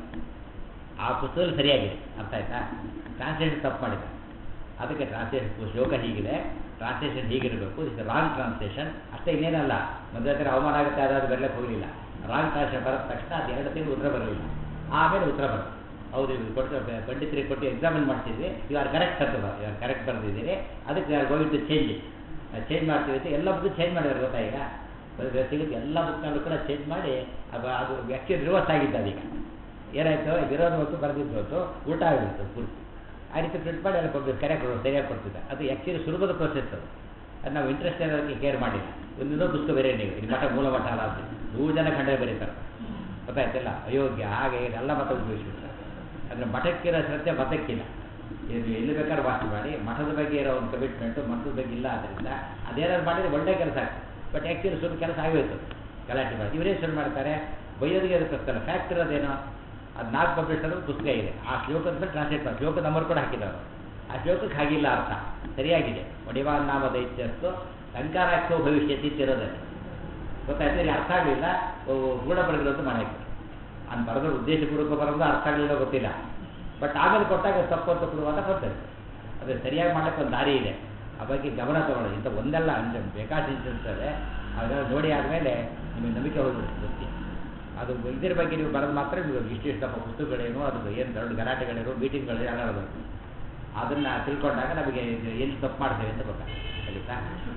ಆ ಪುಸ್ತಕದಲ್ಲಿ ಸರಿಯಾಗಿದೆ, ಅರ್ಥ ಆಯ್ತಾ. ಟ್ರಾನ್ಸ್ಲೇಷನ್ ತಪ್ಪು ಮಾಡಿದೆ, ಅದಕ್ಕೆ ಟ್ರಾನ್ಸ್ಲೇಷನ್ ಶ್ಲೋಕ ಹೀಗಿದೆ, ಟ್ರಾನ್ಸ್ಲೇಷನ್ ಹೀಗಿರಬೇಕು, ಇದು ರಾಂಗ್ ಟ್ರಾನ್ಸ್ಲೇಷನ್ ಅಷ್ಟೇ, ಇನ್ನೇನಲ್ಲ. ಮದುವೆ ಹತ್ರ ಅವಮಾನ ಆಗುತ್ತೆ, ಅದಾದ್ರು ಬರಲಿಕ್ಕೆ ಹೋಗಲಿಲ್ಲ. ರಾಂಗ್ ಟ್ರಾನ್ಸ್ಲೇಷನ್ ಬರೋದ ತಕ್ಷಣ ಅದು ಎರಡು ತಿಂಗಳು ಉತ್ತರ ಬರಲಿಲ್ಲ. ಆಮೇಲೆ ಉತ್ತರ ಬರೋದು, ಹೌದು ಇದು ಕೊಟ್ಟು ಪಂಡಿತರಿಗೆ ಕೊಟ್ಟು ಎಕ್ಸಾಮಿನ್ ಮಾಡ್ತಿದ್ವಿ, ಯು ಆರ್ ಕರೆಕ್ಟ್ ಅಂತ ಇವು ಆರ್ ಕರೆಕ್ಟ್ ಬರೆದಿದ್ದೀರಿ, ಅದಕ್ಕೆ are going to change change ಮಾಡ್ತೀವಿ ಅಂತ ಎಲ್ಲ ಬುಕ್ ಚೇಂಜ್ ಮಾಡಿದ್ದಾರೆ ಗೊತ್ತಾ. ಈಗ ಸಿಗುತ್ತೆ ಎಲ್ಲ ಬುಕ್ನಲ್ಲೂ ಕೂಡ ಚೇಂಜ್ ಮಾಡಿ ಅದು ಅದು ಆ್ಯಕ್ಚುಲಿ ರಿವರ್ಸ್ ಆಗಿದ್ದು. ಅದೀಗ ಏನಾಯಿತು, ವಿರೋಧ ಹೊತ್ತು ಬರೆದಿದ್ದು ಹೊತ್ತು ಊಟ ಆಗಿತ್ತು ಪೂರ್ತಿ. ಆ ರೀತಿ ಪ್ರಿಂಟ್ ಮಾಡಿ ಎಲ್ಲ ಕೊಡ್ಬೇಕು, ಕರೆಕ್ಟ್ ಸರಿಯಾಗಿ ಕೊಡ್ತಿದ್ದೆ. ಅದು ಆ್ಯಕ್ಚುಲಿ ಸುಲಭದ ಪ್ರೋಸೆಸ್ ಅದು. ಅದು ನಾವು ಇಂಟ್ರೆಸ್ಟ್ ಇರೋದಕ್ಕೆ ಕೇರ್ ಮಾಡಿಲ್ಲ. ಒಂದಿನೋ ಪುಸ್ತಕ ಬೇರೆ ನೀವು ಇಲ್ಲಿ ಮಠ ಮೂಲ ಮಠ ಅಲ್ಲ ಅಂತ ನೂರು ಜನ ಕಂಡೇ ಬರೀತಾರೆ, ಗೊತ್ತಾಯ್ತಿಲ್ಲ. ಅಯೋಗ್ಯ ಹಾಗೆ ಎಲ್ಲ ಮತ ಉಪಯೋಗಿಸ್ಬಿಡ್ತಾರೆ. ಅಂದರೆ ಮಠಕ್ಕಿರೋ ಶ್ರದ್ಧೆ ಮತಕ್ಕಿಲ್ಲ. ಇದು ಎಲ್ಲಿ ಬೇಕಾದ್ರೂ ವಾಸಿ ಮಾಡಿ, ಮಠದ ಬಗ್ಗೆ ಇರೋ ಒಂದು ಕಮಿಟ್ಮೆಂಟು ಮಠದ ಬಗ್ಗೆ ಇಲ್ಲ. ಆದ್ದರಿಂದ ಅದೇನಾದ್ರು ಮಾಡಿದರೆ ಒಳ್ಳೆ ಕೆಲಸ ಆಗ್ತದೆ. ಬಟ್ ಆ್ಯಕ್ಚುಲಿ ಸುಮ್ಮನೆ ಕೆಲಸ ಆಗೋಯ್ತು, ಗಲಾಟೆ ಮಾಡಿ ಇವರೇ ಶುರು ಮಾಡ್ತಾರೆ, ಬೈಯೋದಿಗೆ ಇರುತ್ತಲ್ಲ. ಫ್ಯಾಕ್ಟ್ ಇರೋದೇನೋ ಅದು ನಾಲ್ಕು ಪಬ್ಲಿಷರ್ ಪುಸ್ತಕ ಇದೆ, ಆ ಶ್ಲೋಕದ ಮೇಲೆ ಟ್ರಾನ್ಸ್ಲೇಟ್ ಮಾಡಿ ಶ್ಲೋಕ ನಂಬರ್ ಕೂಡ ಹಾಕಿದ್ದಾರೆ. ಆ ಶ್ಲೋಕಕ್ಕೆ ಹಾಗಿಲ್ಲ ಅರ್ಥ, ಸರಿಯಾಗಿದೆ. ಒಡಿವಾನ್ ನಾಮ ದೈತ್ಯಸ್ತು ಸಂಕಾರಾಕ್ಷೋ ಭವಿಷ್ಯತಿ ತಿರೋದಲ್ಲಿ ಗೊತ್ತಾಯ್ತು. ಇಲ್ಲಿ ಅರ್ಥ ಆಗಲಿಲ್ಲ, ಗೂಢ ಬರೆದಿರೋದು ಮಾಡಾಕಿ ಅಂತ ಬರೆದ್ರೆ ಉದ್ದೇಶಪೂರ್ವಕ ಬರೋದು ಅರ್ಥ ಆಗಲಿಲ್ಲ ಗೊತ್ತಿಲ್ಲ. ಬಟ್ ಆಮೇಲೆ ಕೊಟ್ಟಾಗ ತಪ್ಪು ತಪ್ಪು ಅಂತ ಕೊಡ್ತಾರೆ. ಅದೇ ಸರಿಯಾಗಿ ಮಾಡೋಕ್ಕೆ ಒಂದು ದಾರಿ ಇದೆ, ಆ ಬಗ್ಗೆ ಗಮನ ತಗೊಳ್ಳೋದು. ಇಂಥ ಒಂದೆಲ್ಲ ಅಂದರೆ ಬೇಕಾದಿರ್ತದೆ, ಅದನ್ನು ನೋಡಿ ಆದಮೇಲೆ ನಿಮಗೆ ನಂಬಿಕೆ ಹೋಗ್ಬಿಡುತ್ತೆ ಗೊತ್ತಿ. ಅದು ಇದ್ರ ಬಗ್ಗೆ ನೀವು ಬರೋದು ಮಾತ್ರ ನೀವು ಇಷ್ಟಿಷ್ಟ ಪುಸ್ತಕಗಳೇನು, ಅದು ಏನು ದೊಡ್ಡ ಗಲಾಟೆಗಳೇನು, ಮೀಟಿಂಗ್ಗಳು ಎಲ್ಲ ಇರಬೇಕು. ಅದನ್ನು ತಿಳ್ಕೊಂಡಾಗ ನಮಗೆ ಎಲ್ಲಿ ತಪ್ಪು ಮಾಡ್ತೇವೆ ಅಂತ ಗೊತ್ತಾಗ ಕಲಿತಾ.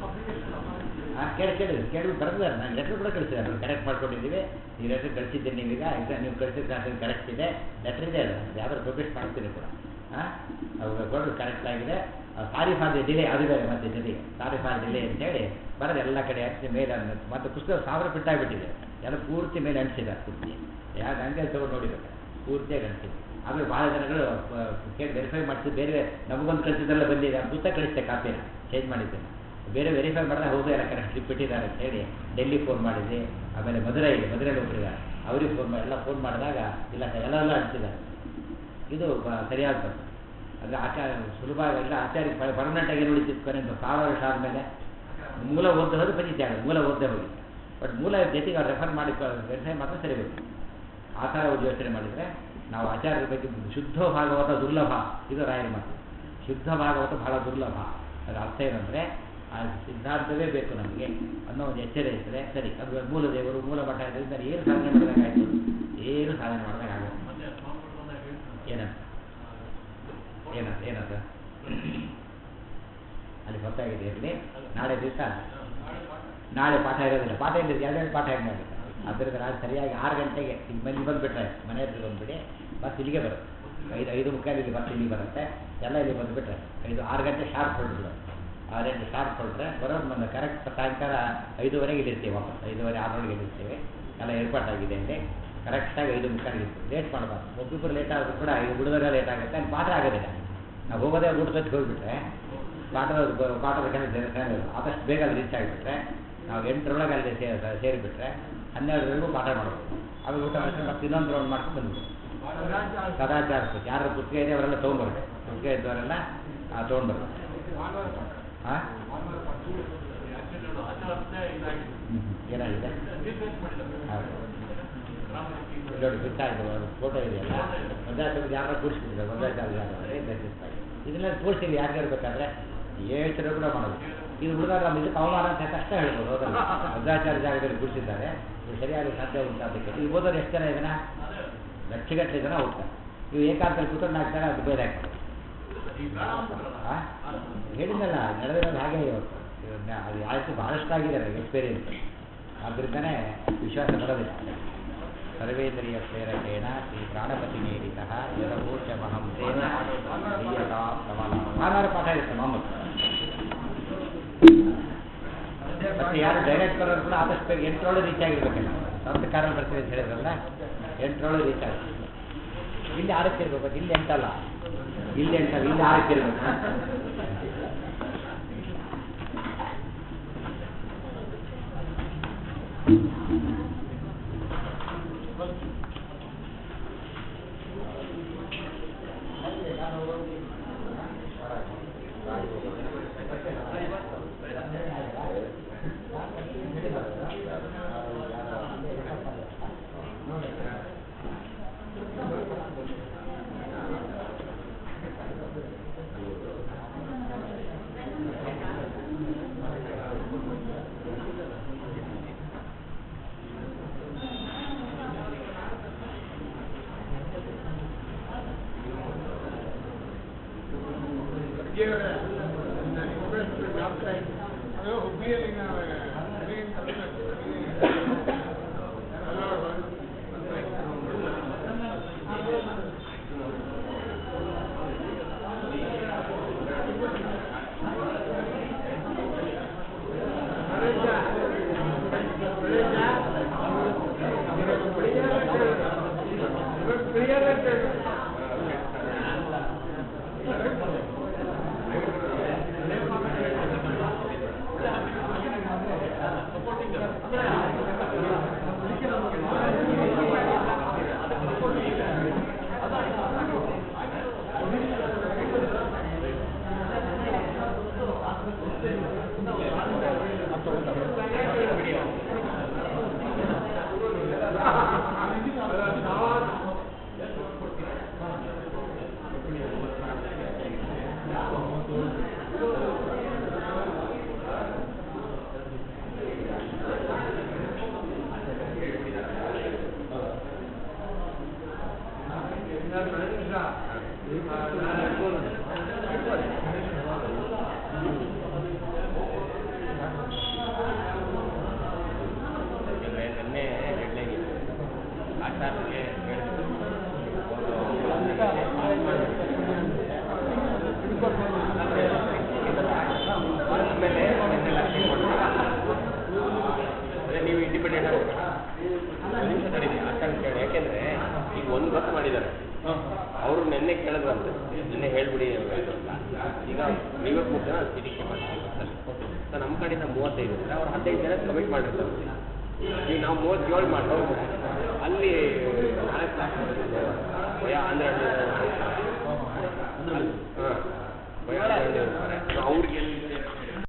ಹಾಂ ಕೇಳಿ ಕೇಳಿ ಕೇಳಿ ಬರೆದಿದ್ದಾರೆ, ನಾನು ಲೆಟ್ರ್ ಕೂಡ ಕಳಿಸಿದ್ದಾರೆ, ನಾವು ಕರೆಕ್ಟ್ ಮಾಡ್ಕೊಂಡಿದ್ದೀವಿ, ಈ ಲೆಟ್ರ್ ಕಳಿಸಿದ್ದೀನಿ ನೀವೀಗ, ಈಗ ನೀವು ಕಳಿಸಿದ ಕ್ಲಾಸಿಗೆ ಕರೆಕ್ಟ್ ಇದೆ, ಲೆಟ್ರ್ ಇದೆ, ಅದು ಯಾವ್ದಾದ್ರು ಪಬ್ಲಿಷ್ ಮಾಡ್ತೀನಿ ಕೂಡ. ಹಾಂ ಅವು ಕೊಡೋದು ಕರೆಕ್ಟ್ ಆಗಿದೆ. ಸಾರಿ ಫಾರ್ ದಿ ಡಿಲೇ ಅದು ಬೇರೆ ಮತ್ತೆ ಜೊತೆಗೆ ಸಾರಿ ಫಾರ್ ಡಿಲೇ ಅಂತೇಳಿ ಬರೋದು ಎಲ್ಲ ಕಡೆ ಹಾಕಿ ಮೇಲೆ ಮತ್ತು ಪುಸ್ತಕ ಸಾವಿರ ಬಿಟ್ಟಾಗ್ಬಿಟ್ಟಿದೆ, ಎಲ್ಲ ಪೂರ್ತಿ ಮೇಲೆ ಅಂಟಿಸಿದ್ದಾರೆ ಪೂರ್ತಿ. ಯಾಕೆ ಹಂಗೆ ತಗೊಂಡು ನೋಡಿಬೇಕು, ಪೂರ್ತಿಯಾಗಿ ಅಂಟಿಸಿದೆ. ಆಮೇಲೆ ಭಾಳ ಜನಗಳು ಕೇಳಿ ವೆರಿಫೈ ಮಾಡ್ತಿದ್ದು, ಬೇರೆ ನಮಗೊಂದು ಕಳಿಸಿದ್ದೆಲ್ಲ ಬಂದಿದೆ, ಆ ಪುಸ್ತಕ ಕಳಿಸಿದೆ, ಕಾಪಿನ ಚೇಂಜ್ ಮಾಡಿದ್ದೇನೆ, ಬೇರೆ ವೆರಿಫೈ ಮಾಡಿದಾಗ ಹೌದು ಎಲ್ಲ ಕರೆಕ್ಟ್ ಸ್ಲಿಪ್ ಬಿಟ್ಟಿದ್ದಾರೆ ಅಂತ ಹೇಳಿ ಡೆಲ್ಲಿ ಫೋನ್ ಮಾಡಿದೆ. ಆಮೇಲೆ ಮಧುರೈಲಿ ಮಧುರೈಲಿ ಒಬ್ಬರಿದ್ದಾರೆ, ಅವ್ರಿಗೆ ಫೋನ್ ಮಾಡಿ ಎಲ್ಲ ಫೋನ್ ಮಾಡಿದಾಗ ಇಲ್ಲ ಎಲ್ಲ ಎಲ್ಲ ಅಂಟಿಸಿದ್ದಾರೆ. ಇದು ಸರಿಯಾದ ಅಂದರೆ ಆಚಾರ ಸುಲಭ ಇಲ್ಲ. ಆಚಾರ್ಯ ಪರ್ಮನೆಂಟಾಗಿ ಏನು ಉಳಿತಿತ್ತು ಕೊನೆಯಿಂದ ಸಾವಿರ ವರ್ಷ ಆದಮೇಲೆ ಮೂಲ ಓದ್ದೆ ಹೋಗಿ ಬಂದಿದ್ದಾಳೆ, ಮೂಲ ಓದ್ದೆ ಹೋಗಿ. ಬಟ್ ಮೂಲ ಜೊತೆಗೆ ಅವ್ರು ರೆಫರ್ ಮಾಡಿ ವೆರಿಫೈ ಮಾತ್ರ ಸರಿಬೇಕು. ಆ ಥರ ಯೋಚನೆ ಮಾಡಿದರೆ ನಾವು ಆಚಾರ್ಯರ ಬಗ್ಗೆ ಶುದ್ಧ ಭಾಗವತ ದುರ್ಲಭ, ಇದು ರಾಯರ ಮಾತು. ಶುದ್ಧ ಭಾಗವತ ಬಹಳ ದುರ್ಲಭ. ಅದರ ಅರ್ಥ ಏನಂದರೆ ಆ ಸಿದ್ಧಾಂತವೇ ಬೇಕು ನಮಗೆ ಅನ್ನೋ ಒಂದು ಎಚ್ಚರ ಇರ್ತದೆ. ಸರಿ, ಅದು ಮೂಲ ದೇವರು ಮೂಲ ಮಠ ಇದರಿಂದ ಏನು ಸಾಧನೆ ಮಾಡಿದಾಗಾಯ್ತು, ಏನು ಸಾಧನೆ ಮಾಡಿದಾಗಲ್ಲ. ಏನಂತ ಏನಂತ ಏನಂತ ಅಲ್ಲಿ ಗೊತ್ತಾಗಿದೆ. ಇರಲಿ, ನಾಳೆ ದಿವಸ ನಾಳೆ ಪಾಠ ಇರೋದಿಲ್ಲ. ಪಾಠ ಇಲ್ಲದೆ ಎರಡೆರಡು ಪಾಠ ಹೆಂಗೆ ಆಗುತ್ತೆ. ಆದ್ದರಿಂದ ನಾಳೆ ಸರಿಯಾಗಿ ಆರು ಗಂಟೆಗೆ ಇಲ್ಲಿ ಮನೆ ಬಂದುಬಿಟ್ರೆ ಮನೆ ಹತ್ರ ಬಂದುಬಿಡಿ, ಬಸ್ ಇಲ್ಲಿಗೆ ಬರುತ್ತೆ. ಐದು ಐದು ಮುಕ್ಕಾಲು ಇಲ್ಲಿ ಬಸ್ ಇಲ್ಲಿ ಬರುತ್ತೆ, ಎಲ್ಲ ಇಲ್ಲಿ ಬಂದುಬಿಟ್ರೆ ಐದು ಆರು ಗಂಟೆ ಶಾರ್ಪ್ ಹೊರಡ್ಬಿಡು. ಆರು ಗಂಟೆ ಶಾರ್ಪ್ ಹೊರಟ್ರೆ ಬರೋದು ಬಂದು ಕರೆಕ್ಟ್ ಸಾಯಂಕಾಲ ಐದುವರೆಗೆ ಇಲ್ಲಿರ್ತೀವಿ, ವಾಪಸ್ ಐದುವರೆ ಆರೊಳಗೆ ಇಲ್ಲಿರ್ತೀವಿ. ಎಲ್ಲ ಏರ್ಪಾಟಾಗಿದೆ ಇಲ್ಲಿ, ಕರೆಕ್ಟಾಗಿ ಐದು ಮುಕ್ಕಾಲಿಗೆ ಇರ್ತೀವಿ. ಲೇಟ್ ಮಾಡಬಾರ್ದು, ಒಬ್ಬೊಬ್ಬರು ಲೇಟ್ ಆದರೂ ಕೂಡ ಐದು ಹುಡುಗರ ಲೇಟ್ ಆಗುತ್ತೆ, ಅಲ್ಲಿ ಪಾಠ ಆಗೋದಿಲ್ಲ. ನಾವು ಹೋಗೋದೇ ಊಟ ಕಟ್ಟಿ ಹೋಗಿಬಿಟ್ರೆ ಪಾಠದ ಪಾಠದ ಕೆಲಸ ಆದಷ್ಟು ಬೇಗ ಅಲ್ಲಿ ರೀಚ್ ಆಗಿಬಿಟ್ರೆ ನಾವು ಎಂಟರೊಳಗೆ ಅಲ್ಲಿ ಸೇ ಸೇರಿಬಿಟ್ರೆ ಹನ್ನೆರಡರವರೆಗೂ ಪಾಠ ಮಾಡ್ಬೋದು. ಆಮೇಲೆ ಊಟ ಮಾಡಿ ಮತ್ತೆ ಇನ್ನೊಂದು ರೌಂಡ್ ಮಾಡ್ಕೊಂಡು ಬಂದ್ಬಿಟ್ಟು ಸದಾಚಾರ ಯಾರ ಪುಸ್ತಕ ಇದೆ ಅವರೆಲ್ಲ ತೊಗೊಂಡ್ಬರ್ಬೇಕು, ಪುಸ್ತಕ ಇದ್ದವರೆಲ್ಲ ತೊಗೊಂಡ್ಬರ್ಬೇಕು. ಹಾಂ ಏನಾಗಿದೆ ನೋಡಿ ಗೊತ್ತಾಯಿತು, ಫೋಟೋ ಇದೆಯಲ್ಲ ಮಧ್ಯಾಚಾರ್ಯ ಯಾರು ಕೂರಿಸ್ಬಿಟ್ಟಿದ್ದಾರೆ, ಮಧ್ಯಾಚಾರ್ಯ ಇದನ್ನೆಲ್ಲ ತೋರಿಸಿಲ್ಲ ಯಾರಿಗೆ ಇರಬೇಕಾದ್ರೆ ಯೋಚನೆ ಕೂಡ ಮಾಡೋದು. ಇದು ಹುಡುಗ ನಮ್ಮ ಇದಕ್ಕೆ ಅವಮಾನ ಅಂತ ಕಷ್ಟ ಹೇಳ್ಬೋದು, ಹೌದಲ್ಲ. ಮಧ್ಯಾಚಾರ್ಯ ಜಾಗದಲ್ಲಿ ಕೂರಿಸಿದ್ದಾರೆ, ಇದು ಸರಿಯಾಗಿ ಸಾಧ್ಯ ಉಂಟು ಅದಕ್ಕೆ. ಈಗ ಓದೋರು ಎಷ್ಟು ಜನ ಇದನ್ನ ಲಕ್ಷಗಟ್ಟಲೆ ಜನ ಹೋಗ್ತಾರೆ. ಇವು ಏಕಾಂತಲ್ಲಿ ಕೂತ್ಕೊಂಡು ಹಾಕ್ತಾರೆ, ಅದು ಬೇರೆ ಆಗ್ತದೆ. ಹೇಳಿದ್ದಲ್ಲ, ನಡೆದಿರೋದು ಹಾಗೆ ಇವತ್ತು. ಅದು ಆಯಿತು, ಬಹಳಷ್ಟಾಗಿದ್ದಾರೆ ಎಕ್ಸ್ಪೀರಿಯನ್ಸ್. ಆದ್ದರಿಂದನೇ ವಿಶ್ವಾಸ ಬರೋದಿಲ್ಲ. ಸರ್ವೇಂದ್ರಿಯ ಪ್ರೇರಕೇಣ ಶ್ರೀ ಪ್ರಾಣಪತಿ ನೀಡಿತ ಯದಭೂಷ ಮಹಂ ತೇನ ದೀಯತಾ ಕಮಲ. ಭಾನುವಾರ ಪಾಠ ಇರುತ್ತೆ ಮಾಮೂಲು. ಮತ್ತು ಯಾರು ಡೈರೆಕ್ಟ್ ಬರೋರು ಕೂಡ ಆದಷ್ಟು ಬೇಗ ಎಂಟರೊಳಗೆ ರೀಚ್ ಆಗಿರ್ಬೇಕಲ್ಲ. ಸ್ವಂತ ಕಾರಲ್ಲಿ ಬರ್ತೀವಿ ಅಂತ ಹೇಳಿದ್ರಲ್ಲ, ಎಂಟರೊಳಗೆ ರೀಚ್ ಆಗುತ್ತೆ. ಇಲ್ಲಿ ಆರಕ್ಕೆ ಇರ್ಬೇಕು, ಇಲ್ಲಿ ಎಂಟಲ್ಲ, ಇಲ್ಲಿ ಎಂಟಲ್ಲ, ಇಲ್ಲಿ ಆರಕ್ಕೆ ಇರ್ಬೇಕು. ಅಲ್ಲಿ ಆಂಧ್ರ